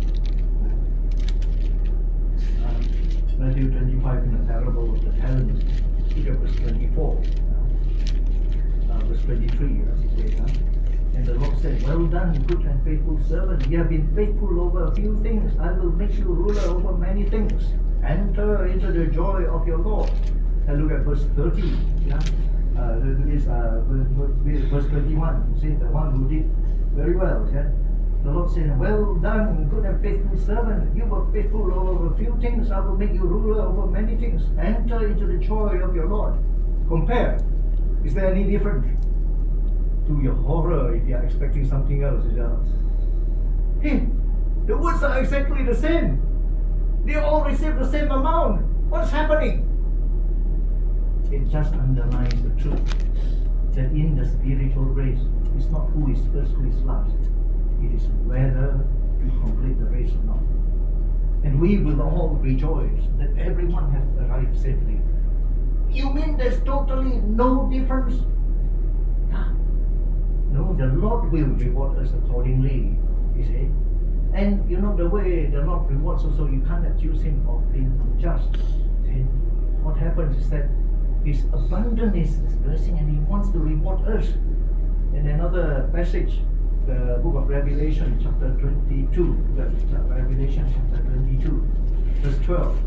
in the parable of the talents, look at verse 24, verse 23, as he says. And the Lord said, well done, good and faithful servant. You have been faithful over a few things. I will make you ruler over many things. Enter into the joy of your Lord. And look at verse 30. Verse 21. You see, the one who did very well. Yeah? The Lord said, well done, good and faithful servant. You were faithful over a few things. I will make you ruler over many things. Enter into the joy of your Lord. Compare. Is there any difference? To your horror, if you are expecting something else, hey, the words are exactly the same. They all receive the same amount. What's happening? It just underlines the truth that in the spiritual race, it's not who is first, who is last. It is whether you complete the race or not. And we will all rejoice that everyone has arrived safely. You mean there's totally no difference? No, the Lord will reward us accordingly, you see. And the way the Lord rewards also, you can't accuse him of being unjust. See? What happens is that his abundant is his blessing, and he wants to reward us. In another passage, the book of Revelation, chapter 22, Revelation chapter 22, verse 12.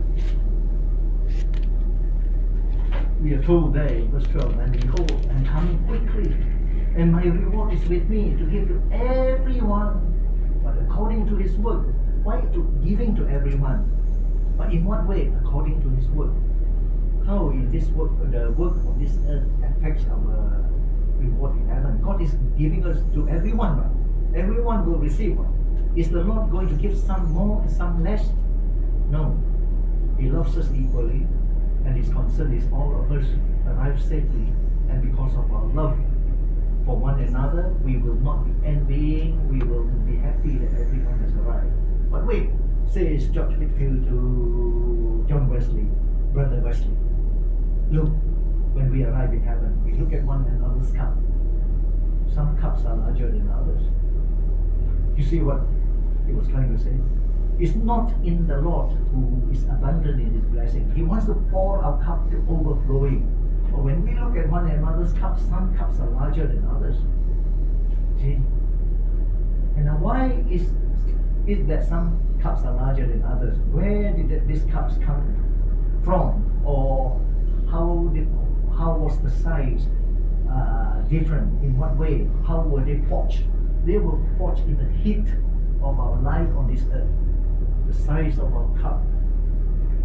We are told there in verse 12, and behold, I'm coming quickly, and my reward is with me to give to everyone, but according to his work. Why giving to everyone? But in what way? According to his work. How in this work, the work of this earth affects our reward in heaven? God is giving us to everyone. Right? Everyone will receive. Right? Is the Lord going to give some more and some less? No. He loves us equally, and his concern is all of us arrive safely, and because of our love for one another, we will not be envying, we will be happy that everyone has arrived. But wait, says George Whitefield to John Wesley, Brother Wesley, look, when we arrive in heaven, we look at one another's cup. Some cups are larger than others. You see what he was trying to say? It's not in the Lord who is abundant in his blessing. He wants to pour our cup to overflowing. But when we look at one another's cups, some cups are larger than others. See? And now why is it that some cups are larger than others? Where did these cups come from? Or how was the size different? In what way? How were they forged? They were forged in the heat of our life on this earth. The size of our cup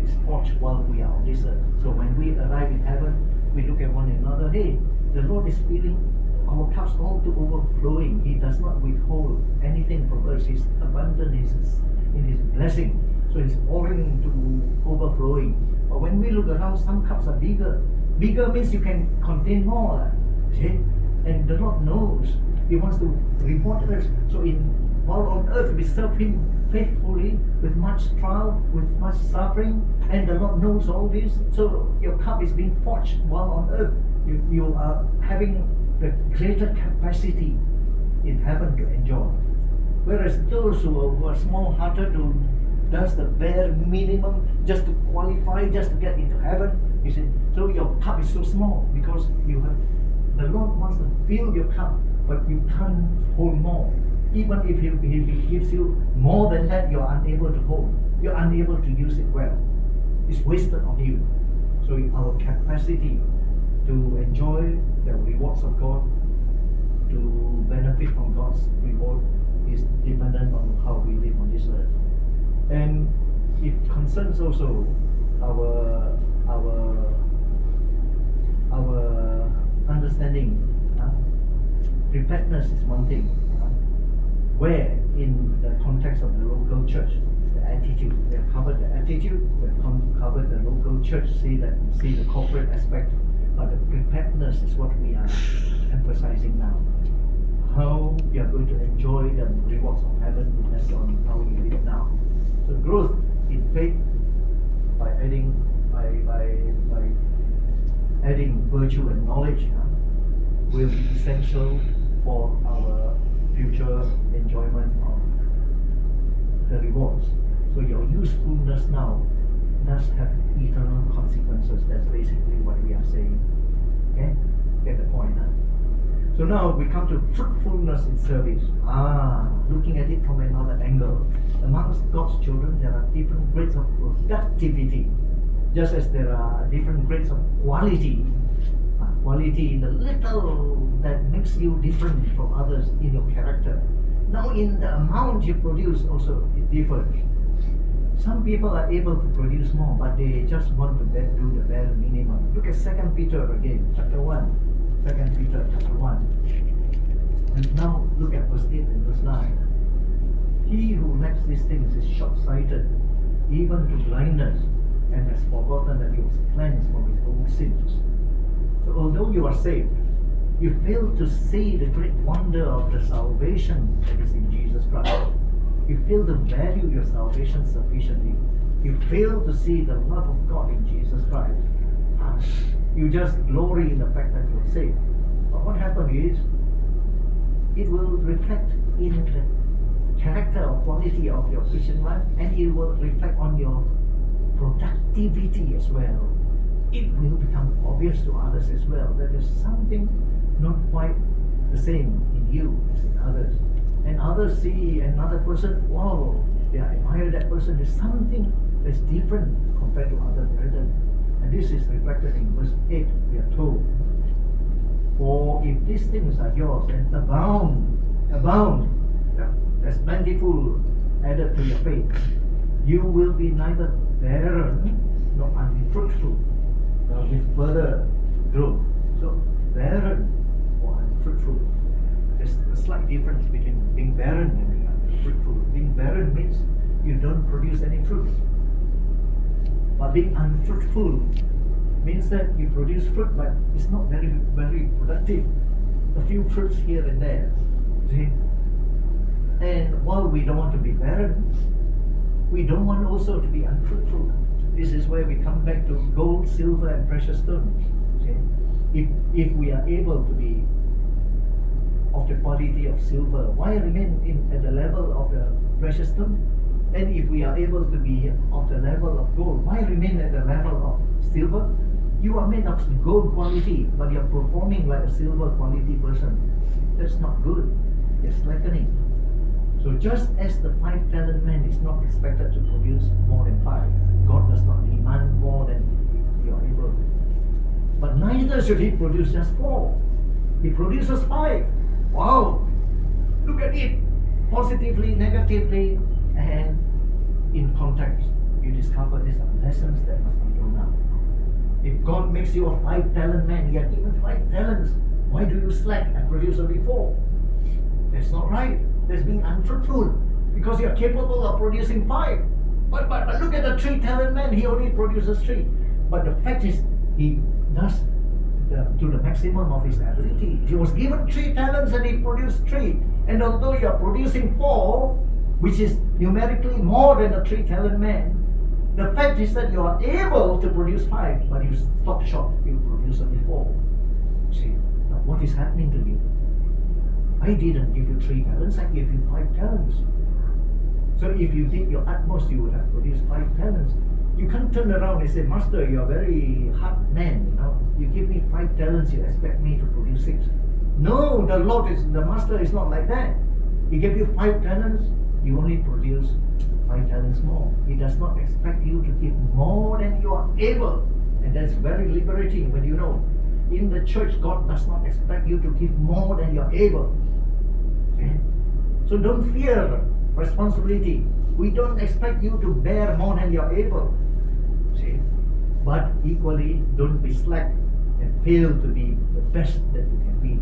is forged while we are on this earth. So when we arrive in heaven, we look at one another. Hey, the Lord is filling our cups all to overflowing. He does not withhold anything from us. He's abundant in His blessing. So He's pouring to overflowing. But when we look around, some cups are bigger. Bigger means you can contain more. Okay? And the Lord knows. He wants to reward us. So while on earth we serve Him faithfully, with much trial, with much suffering, and the Lord knows all this. So your cup is being forged while on earth. You are having the greater capacity in heaven to enjoy. Whereas those who are small-hearted, who does the bare minimum just to qualify, just to get into heaven, you see, so your cup is so small because the Lord wants to fill your cup, but you can't hold more. Even if He gives you more than that, you're unable to hold. You're unable to use it well. It's wasted on you. So our capacity to enjoy the rewards of God, to benefit from God's reward, is dependent on how we live on this earth. And it concerns also our understanding. Preparedness is one thing. Where in the context of the local church, the attitude, we have covered the attitude, we have covered the local church, see the corporate aspect, but the preparedness is what we are emphasizing now. How you are going to enjoy the rewards of heaven depends on how you live now. So growth in faith by adding virtue and knowledge will be essential for our future enjoyment of the rewards. So your usefulness now does have eternal consequences. That's basically what we are saying. Okay? Get the point, huh? So now we come to fruitfulness in service. Looking at it from another angle. Amongst God's children, there are different grades of productivity, just as there are different grades of quality. Quality in the little that makes you different from others in your character. Now in the amount you produce also it differs. Some people are able to produce more, but they just want to do the bare minimum. Look at 2 Peter again, chapter 1. 2 Peter chapter 1. And now look at verse 8 and verse 9. He who lacks these things is short-sighted, even to blindness, and has forgotten that he was cleansed from his own sins. So although you are saved, you fail to see the great wonder of the salvation that is in Jesus Christ. You fail to value your salvation sufficiently. You fail to see the love of God in Jesus Christ. You just glory in the fact that you're saved. But what happens is, it will reflect in the character or quality of your Christian life, and it will reflect on your productivity as well. It will become obvious to others as well that there's something not quite the same in you as in others. And others see another person, wow, they admire that person. There's something that's different compared to other brethren. And this is reflected in verse 8, we are told. For if these things are yours and abound, as plentiful added to your faith, you will be neither barren nor unfruitful with further growth. So barren or unfruitful. There's a slight difference between being barren and being unfruitful. Being barren means you don't produce any fruit. But being unfruitful means that you produce fruit, but it's not very, very productive. A few fruits here and there. See? And while we don't want to be barren, we don't want also to be unfruitful. This is where we come back to gold, silver, and precious stones. See? If we are able to be of the quality of silver, why remain at the level of the precious stone? And if we are able to be of the level of gold, why remain at the level of silver? You are made of gold quality, but you are performing like a silver quality person. That's not good. You're slackening. So just as the 5-talent man is not expected to produce more than 5, God does not demand more than you are able to. But neither should he produce just 4. He produces 5. Wow! Look at it! Positively, negatively, and in context. you discover these are lessons that must be grown up. If God makes you a 5-talent man, you are given 5 talents. Why do you slack and produce only 4? That's not right. That's being untruthful. Because you are capable of producing 5. But look at the 3-talent man, he only produces 3. But the fact is, he does to the maximum of his ability. He was given 3 talents and he produced 3. And although you are producing 4, which is numerically more than a 3-talent man, the fact is that you are able to produce 5, but you stop short, you produce only 4. See, now what is happening to you? I didn't give you 3 talents, I gave you 5 talents. So if you did your utmost, you would have produced 5 talents. You can't turn around and say, Master, you're a very hard man, you know. You give me 5 talents, you expect me to produce 6. No, the Master is not like that. He gave you 5 talents, you only produce 5 talents more. He does not expect you to give more than you are able. And that's very liberating when you know. In the church, God does not expect you to give more than you're able. Okay? So don't fear responsibility. We don't expect you to bear more than you're able. See? But equally, don't be slack and fail to be the best that you can be.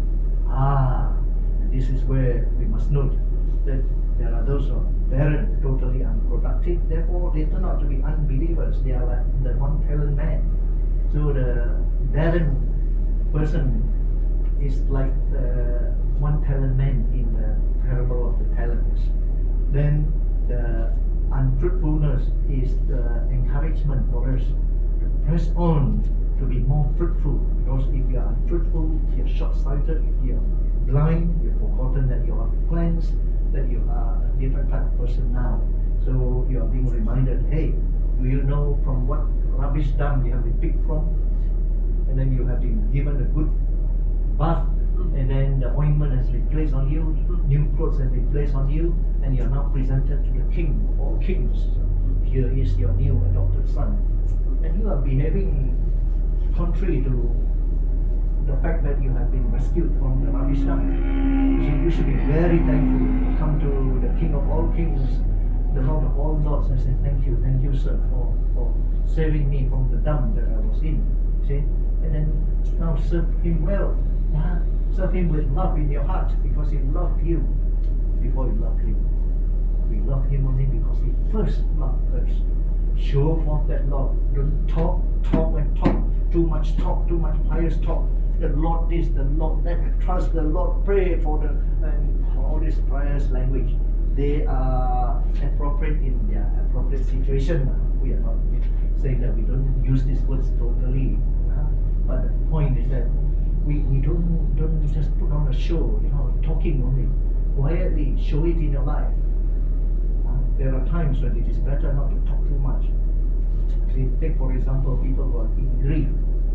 And this is where we must note that there are those who are barren, totally unproductive, therefore they turn out to be unbelievers. They are like the 1-talent man. So the barren person is like the 1-talent man in the parable of the talents. Then the untruthfulness is the encouragement for us to press on to be more fruitful. Because if you are untruthful, if you are short-sighted, if you are blind, you've forgotten that you are cleansed, that you are a different type of person now. So you are being reminded, hey, do you know from what rubbish dump you have been picked from? And then you have been given a good bath, and then the ointment has been placed on you, new clothes have been placed on you, and you are now presented to the King of all kings. Here is your new adopted son. And you are behaving contrary to the fact that you have been rescued from the rubbish dump. You should be very thankful. Come to the King of all kings, the Lord of all lords, and say, thank you, sir, for saving me from the dump that I was in. See? And then now serve him well. Serve him with love in your heart, because he loved you before you loved him. We love him only because he first loved us. Show forth that love. Don't talk, too much pious talk. The Lord this, the Lord that, trust the Lord, pray for the, and all this pious language. They are appropriate in their appropriate situation. We are not saying that we don't use these words totally. But the point is that we don't just put on a show, talking only. Quietly show it in your life. There are times when it is better not to talk too much. Take for example people who are in grief.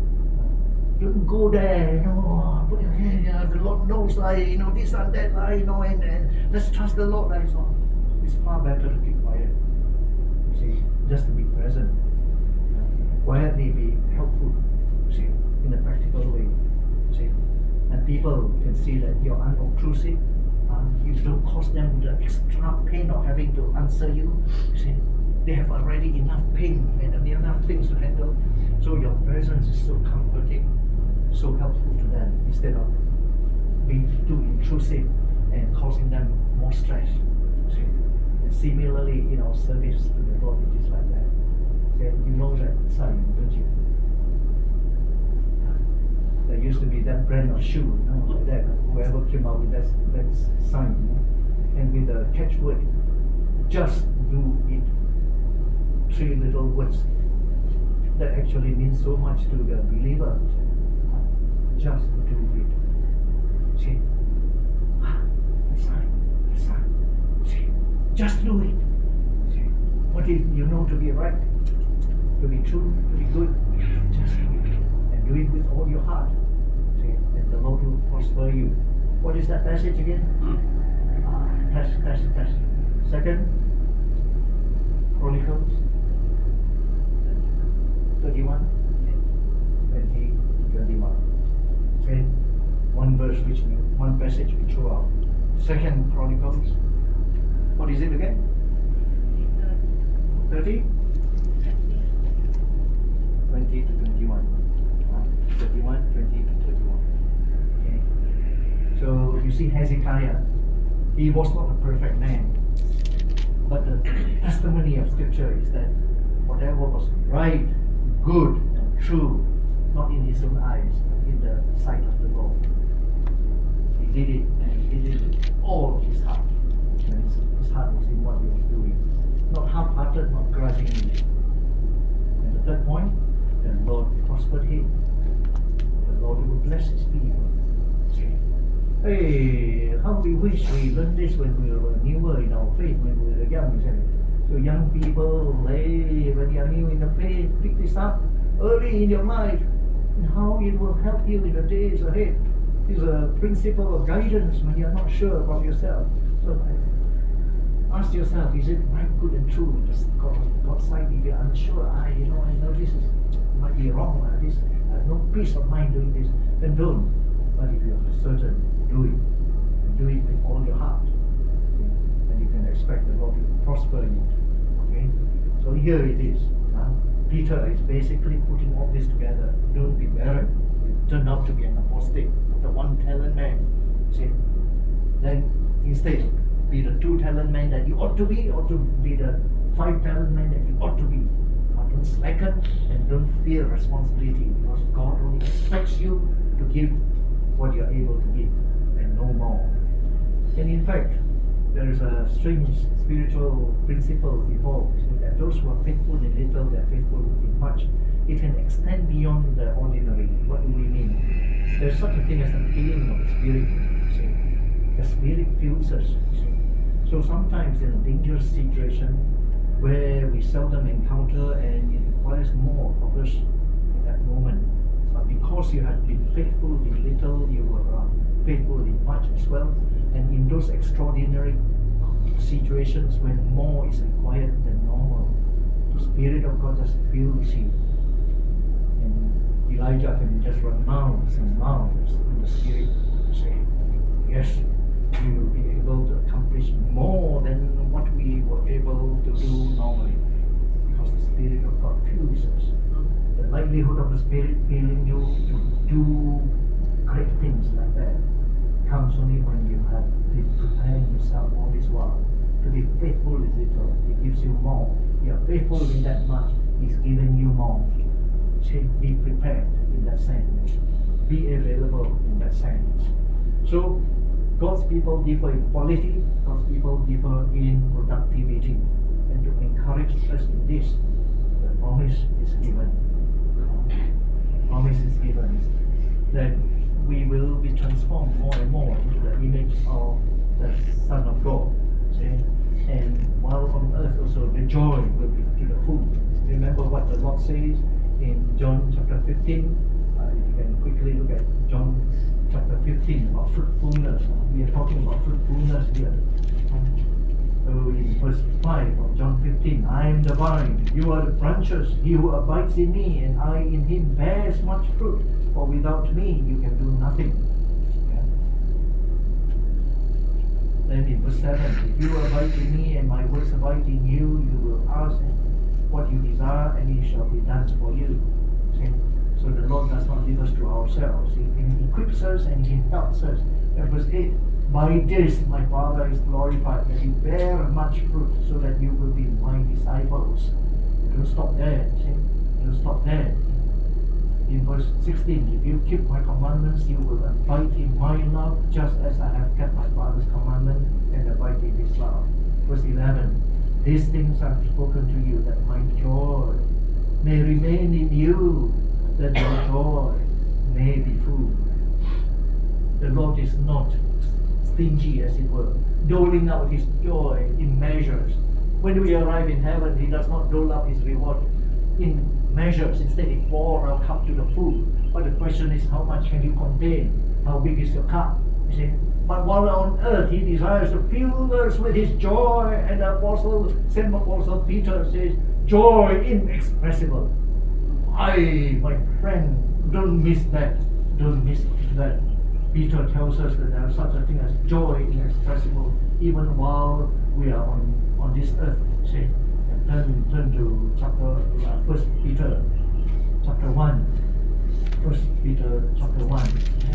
Don't go there, put your hand, the Lord knows, this and that, and let's trust the Lord. It's far better to keep quiet. See, just to be present. Quietly be helpful, see, in a practical way. See, and people can see that you're unobtrusive. You don't cause them the extra pain of having to answer you. See, they have already enough pain and enough things to handle. So your presence is so comforting, so helpful to them, instead of being too intrusive and causing them more stress. See? And similarly, in our service to the Lord, it is like that. See, you know that sign, don't you? There used to be that brand of shoe, like that. Whoever came out with that sign, and with the catchword, just do it. 3 little words that actually means so much to the believer. Just do it. See? That's right. See? Just do it. See? What if you know to be right, to be true, to be good? Just do it. And do it with all your heart. See? And the Lord will prosper you. What is that passage again? Test. 2 Chronicles 31, 21. Okay? One verse one passage we throw out. 2 Chronicles. What is it again? 30? 20 to 21. 31, 20 to 31. Okay. So you see Hezekiah, he was not a perfect man. But the testimony of Scripture is that whatever was right, good, and true, not in his own eyes, but in the sight of the Lord, he did it, and he did it with all his heart. And his heart was in what he was doing, not half-hearted, not grudgingly. And the third point, the Lord prospered him. The Lord will bless his people. See? Hey, how we wish we learned this when we were newer in our faith, when we were young, isn't it? So young people, hey, when you are new in the faith, pick this up early in your life, and how it will help you in the days ahead. This is a principle of guidance when you are not sure about yourself. So ask yourself, is it right, good, and true? Just God's side, if you're unsure, I know this might be wrong, this, I have no peace of mind doing this, then don't. But if you're certain, do it. And do it with all your heart. And you can expect the Lord to prosper you. Okay? So here it is. Peter is basically putting all this together. Don't be barren. You turn out to be an apostate, the 1-talent man. See? Then instead, be the 2-talent man that you ought to be, or to be the 5-talent man that you ought to be. Don't slacken and don't fear responsibility, because God only expects you to give what you are able to give and no more. And in fact, there is a strange spiritual principle involved, that those who are faithful in little, they are faithful in much. It can extend beyond the ordinary. What do we mean? There's such a thing as the filling of the Spirit. See? The Spirit fills us. See? So sometimes in a dangerous situation where we seldom encounter and it requires more of us in that moment, but because you have been faithful in little, you were faithful in much as well. And in those extraordinary situations when more is required than normal, the Spirit of God just fills you. And Elijah can just run miles and miles in the Spirit and say, yes, we will be able to accomplish more than what we were able to do normally, because the Spirit of God fills us. The likelihood of the Spirit filling you to do great things like that comes only when you have been preparing yourself all this while to be faithful in little. It gives you more. You are faithful in that much, He's giving you more. So be prepared in that sense. Be available in that sense. So God's people differ in quality, God's people differ in productivity. And to encourage us in this, the promise is given. The promise is given that we will be transformed more and more into the image of the Son of God. See? And while on earth also the joy will be to the full. Remember what the Lord says in John chapter 15. You can quickly look at John chapter 15 about fruitfulness. We are talking about fruitfulness here. So in verse 5 of John 15, I am the vine, you are the branches. He who abides in me and I in him bears much fruit. For without me you can do nothing. Okay? Then in verse 7, if you abide in me and my words abide in you, you will ask what you desire and it shall be done for you. See? So the Lord does not leave us to ourselves. He equips us and He helps us. And verse 8, by this my Father is glorified, that you bear much fruit, so that you will be my disciples. Don't stop there. See? Don't stop there. In verse 16, if you keep my commandments, you will abide in my love, just as I have kept my Father's commandment and abide in His love. Verse 11, these things I have spoken to you, that my joy may remain in you, that your joy may be full. The Lord is not stingy, as it were, doling out His joy in measures. When we arrive in heaven, He does not dole out His reward in measures. Instead, He pours our cup to the full. But the question is, how much can you contain? How big is your cup? You see? But while on earth, He desires to fill us with His joy. And the same Apostle Peter says, joy inexpressible. My friend, don't miss that. Don't miss that. Peter tells us that there is such a thing as joy inexpressible, even while we are on this earth. See? And turn to chapter 1 Peter. chapter 1. First Peter chapter 1.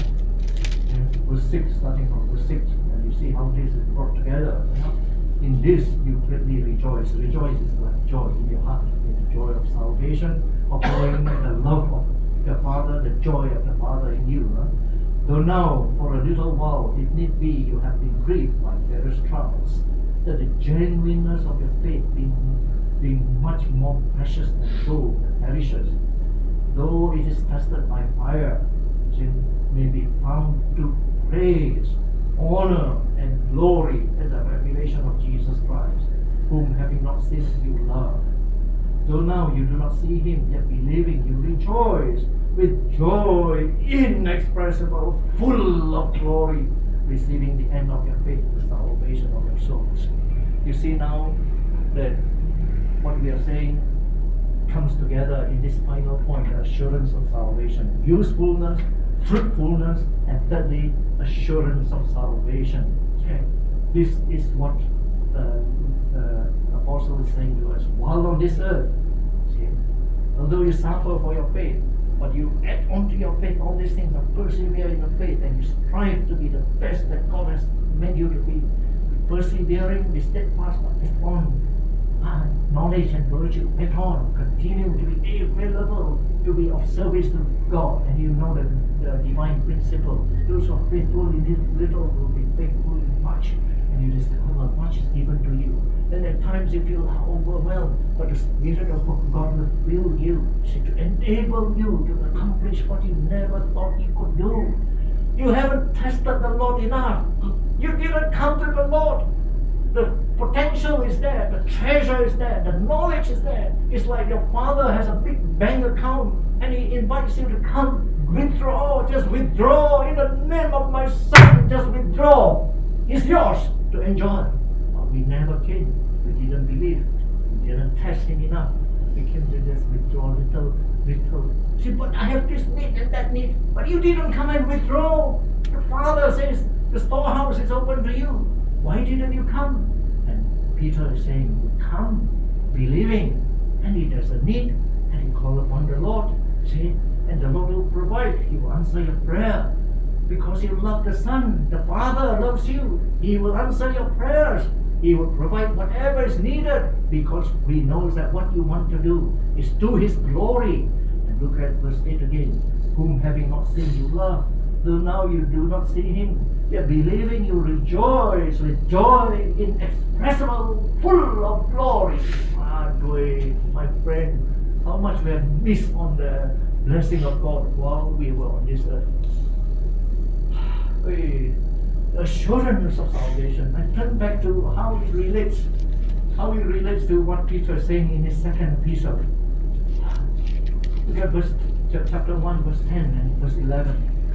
Verse 6, starting from verse 6. And you see how this is brought together. In this you greatly rejoice. Rejoice is like joy in your heart. The joy of salvation, of knowing the love of the Father, the joy of the Father in you. Though now, for a little while, if need be, you have been grieved by various trials, that the genuineness of your faith being much more precious than gold that perishes, though it is tested by fire, may be found to praise, honor, and glory at the revelation of Jesus Christ, whom having not seen you love. Though now you do not see him, yet believing you rejoice with joy inexpressible, full of glory, receiving the end of your faith, the salvation of your souls. You see now that what we are saying comes together in this final point, the assurance of salvation, usefulness, fruitfulness, and thirdly, assurance of salvation. Okay. This is what the apostle is saying to us while on this earth. See? Although you suffer for your faith, but you add on to your faith all these things and persevere in the faith, and you strive to be the best that God has made you to be. Persevering, be steadfast, but add on knowledge and virtue, add on, continue to be available, to be of service to God, and you know that the divine principle, those who are faithful in little will be faithful in much, and you discover much is given to you. Then at times you feel overwhelmed, but the Spirit of God will fill you, to enable you to accomplish what you never thought you could do. You haven't tested the Lord enough. You didn't come to the Lord. The potential is there, the treasure is there, the knowledge is there. It's like your father has a big bank account and he invites you to come withdraw, just withdraw in the name of my son, just withdraw. It's yours to enjoy. But we never came. We didn't believe. We didn't test him enough. We came to just withdraw little. See, but I have this need and that need. But you didn't come and withdraw. The Father says the storehouse is open to you. Why didn't you come? And Peter is saying, come, believing. And if there's a need, and you call upon the Lord, see, and the Lord will provide. He will answer your prayer. Because you love the Son, the Father loves you. He will answer your prayers. He will provide whatever is needed, because He knows that what you want to do is to His glory. And look at verse 8 again. Whom having not seen you love, though now you do not see Him, yet believing you rejoice with joy inexpressible, full of glory. My friend, how much we have missed on the blessing of God while we were on this earth. The assurance of salvation. I turn back to how it relates to what Peter is saying in his second epistle. Look at chapter 1, verse 10 and verse 11.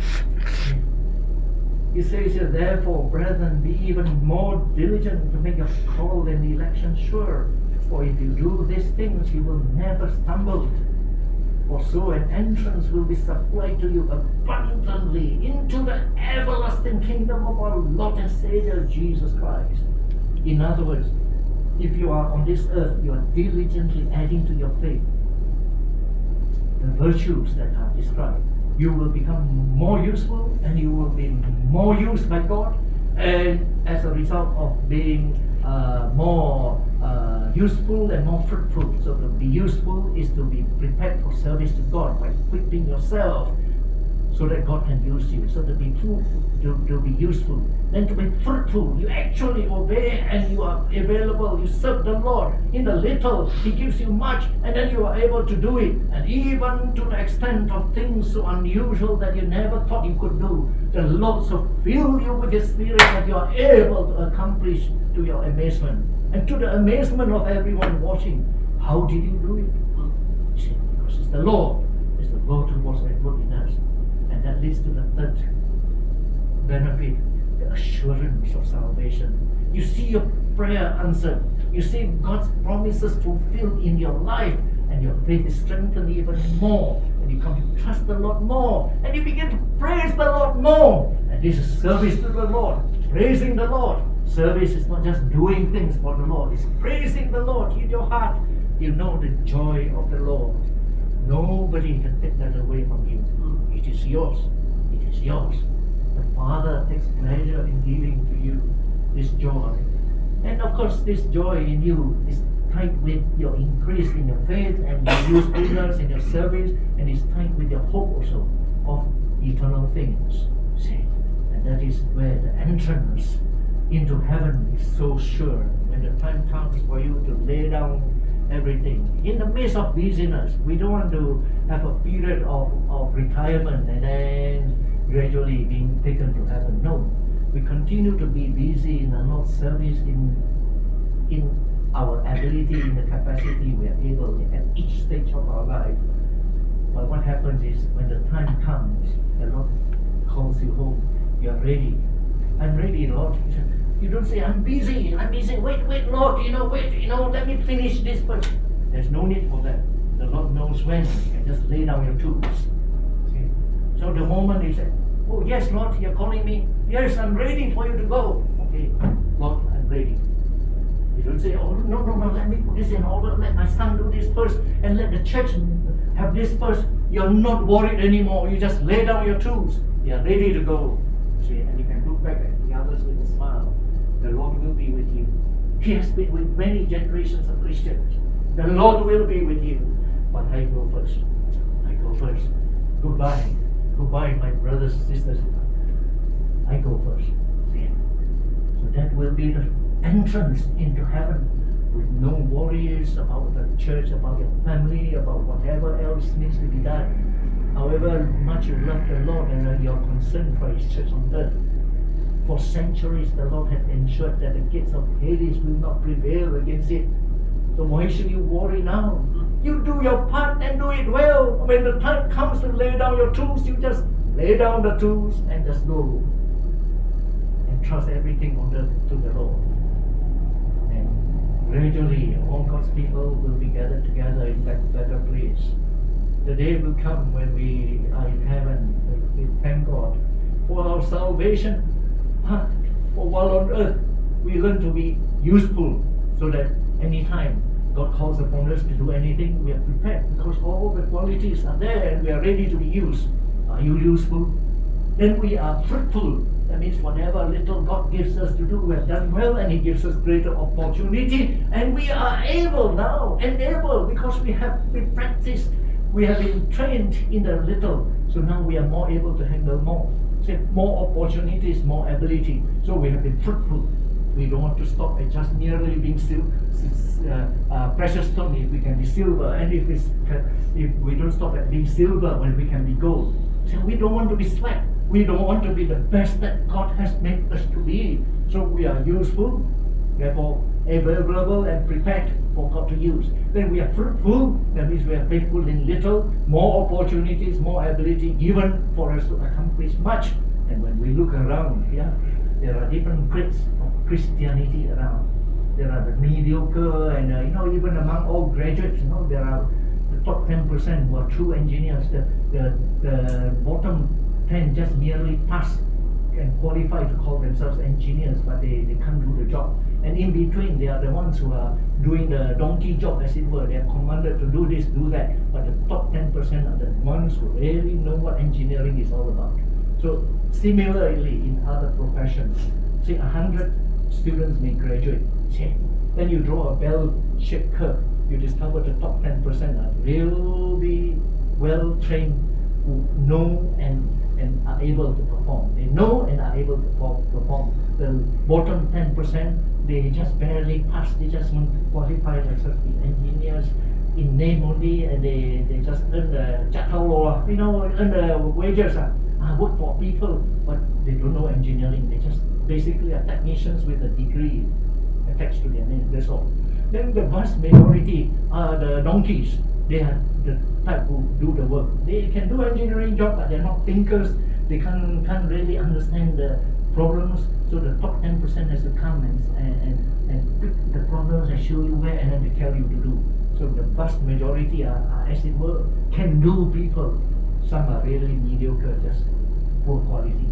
He says here, therefore, brethren, be even more diligent to make your call and election sure. For if you do these things, you will never stumble. For so an entrance will be supplied to you abundantly into the everlasting kingdom of our Lord and Savior Jesus Christ. In other words, if you are on this earth, you are diligently adding to your faith the virtues that are described. You will become more useful, and you will be more used by God, and as a result of being more useful and more fruitful. So to be useful is to be prepared for service to God by equipping yourself so that God can use you. So to be fruitful, to be useful, then to be fruitful, you actually obey and you are available. You serve the Lord in the little. He gives you much, and then you are able to do it. And even to the extent of things so unusual that you never thought you could do, the Lord so fill you with His Spirit that you are able to accomplish to your amazement and to the amazement of everyone watching. How did you do it? See, because it's the Lord. It's the Lord who was at work in us. And that leads to the third benefit, the assurance of salvation. You see your prayer answered. You see God's promises fulfilled in your life, and your faith is strengthened even more. And you come to trust the Lord more, and you begin to praise the Lord more. And this is service to the Lord, praising the Lord. Service is not just doing things for the Lord, it's praising the Lord in your heart. You know the joy of the Lord. Nobody can take that away from you. It is yours. It is yours. The Father takes pleasure in giving to you this joy. And of course, this joy in you is tied with your increase in your faith and your usefulness in your service, and is tied with your hope also of eternal things. See? And that is where the entrance into heaven is so sure. When the time comes for you to lay down everything, in the midst of busyness, we don't want to have a period of retirement and then gradually being taken to heaven. No, we continue to be busy in the Lord's service in our ability, in the capacity we are able at each stage of our life. But what happens is when the time comes, the Lord calls you home. You are ready. I'm ready, Lord. You don't say, I'm busy. Wait, Lord, let me finish this first. There's no need for that. The Lord knows when. You can just lay down your tools. See? So the moment He said, oh yes, Lord, you're calling me. Yes, I'm ready for you to go. Okay, Lord, I'm ready. You don't say, oh, no, let me put this in order. Let my son do this first. And let the church have this first. You're not worried anymore. You just lay down your tools. You're ready to go. See, and you can look back at the others with a smile. The Lord will be with you. He has been with many generations of Christians. The Lord will be with you. But I go first. Goodbye, my brothers and sisters. I go first. See? So that will be the entrance into heaven, with no worries about the church, about your family, about whatever else needs to be done. However much you love the Lord and you're concerned for His church on earth, for centuries the Lord has ensured that the gates of Hades will not prevail against it. So why should you worry now? You do your part and do it well. When the time comes to lay down your tools, you just lay down the tools and just go. And trust everything to the Lord. And gradually all God's people will be gathered together in that better place. The day will come when we are in heaven. We thank God for our salvation. For while on earth we learn to be useful, so that anytime God calls upon us to do anything, we are prepared, because all the qualities are there and we are ready to be used. Are you useful? Then we are fruitful. That means whatever little God gives us to do, we have done well, and He gives us greater opportunity, and we are able now, enabled, because we have been practiced. We have been trained in the little, so now we are more able to handle more. So more opportunities, more ability. So we have been fruitful. We don't want to stop at just merely being precious stone. If we can be silver, and if we don't stop at being silver, when we can be gold. So we don't want to be slack. We don't want to be the best that God has made us to be. So we are useful, therefore available and prepared for God to use. Then we are fruitful, that means we are faithful in little, more opportunities, more ability given for us to accomplish much. And when we look around, there are different grades of Christianity around. There are the mediocre, and even among all graduates, there are the top 10% who are true engineers. The bottom 10 just merely pass and qualify to call themselves engineers, but they can't do the job. And in between, they are the ones who are doing the donkey job, as it were. They are commanded to do this, do that. But the top 10% are the ones who really know what engineering is all about. So similarly, in other professions, say 100 students may graduate. Then you draw a bell-shaped curve. You discover the top 10% are really well-trained, who know and are able to perform. They know and are able to perform. The bottom 10%, they just barely pass. They just want to qualify themselves to be engineers in name only, and they just earn the earn the wages, work for people, but they don't know engineering. They just basically are technicians with a degree attached to their name. That's all. Then the vast majority are the donkeys. They are the type who do the work. They can do engineering job, but they're not thinkers. They can't really understand the problems. So the top 10% has to come and pick the problems and show you where, and then they tell you to do. So the vast majority are, as it were, can do people. Some are really mediocre, just poor quality.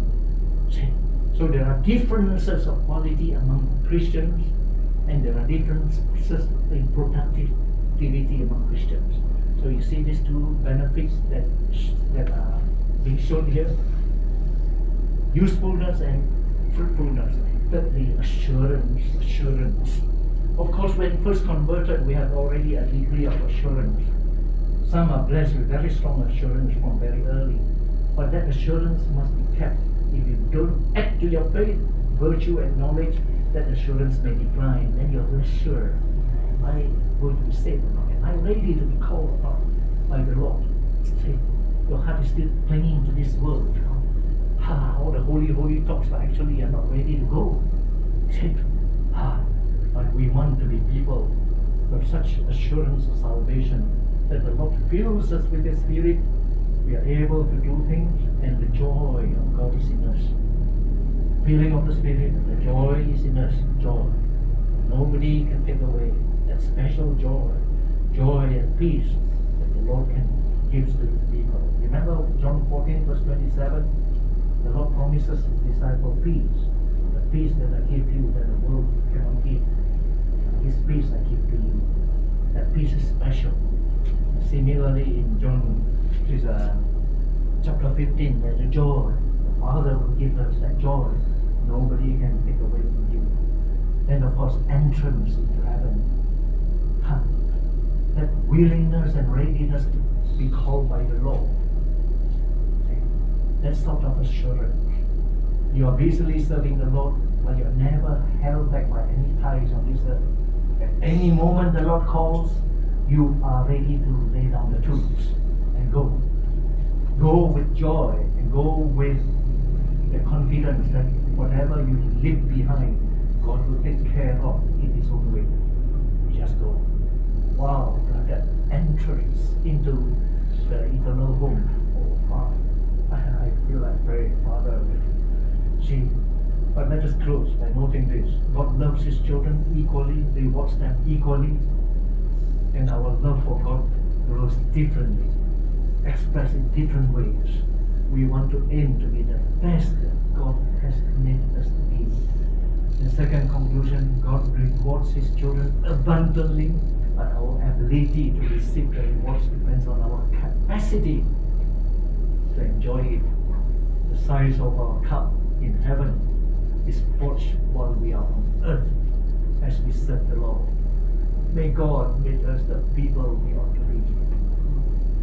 So there are differences of quality among Christians, and there are differences in productivity among Christians. So you see these two benefits that are being shown here: usefulness and fruitfulness. Thirdly, assurance. Of course, when first converted, we have already a degree of assurance. Some are blessed with very strong assurance from very early, but that assurance must be kept. If you don't add to your faith, virtue and knowledge, that assurance may decline. Then you're less sure. Am I going to be saved or not? Am I ready to be called upon by the Lord? See, your heart is still clinging to this world. All the holy talks, but actually you're not ready to go. See, but we want to be people with such assurance of salvation that the Lord fills us with His Spirit. We are able to do things, and the joy of God is in us. Feeling of the Spirit, the joy is in us. Joy. Nobody can take away that special joy and peace that the Lord can give to His people. Remember John 14 verse 27? The Lord promises His disciple peace. The peace that I give you that the world cannot give. His peace I give to you. That peace is special. Similarly in John chapter 15, there's a joy. The Father will give us that joy. Nobody can take away from you. Then of course entrance into heaven. That willingness and readiness to be called by the Lord. That sort of assurance. You are busily serving the Lord, but you are never held back by any ties on this earth. At any moment the Lord calls, you are ready to lay down the tools and go. Go with joy and go with the confidence that whatever you leave behind, God will take care of in His own way. You just go. Wow, that entrance into the eternal home. Oh, Father. I feel like praying, Father. See, but let us close by noting this. God loves His children equally, rewards them equally, and our love for God grows differently, expressed in different ways. We want to aim to be the best that God has made us to be. The second conclusion, God rewards His children abundantly, but our ability to receive the rewards depends on our capacity to enjoy it. The size of our cup in heaven is forged while we are on earth as we serve the Lord. May God make us the people we ought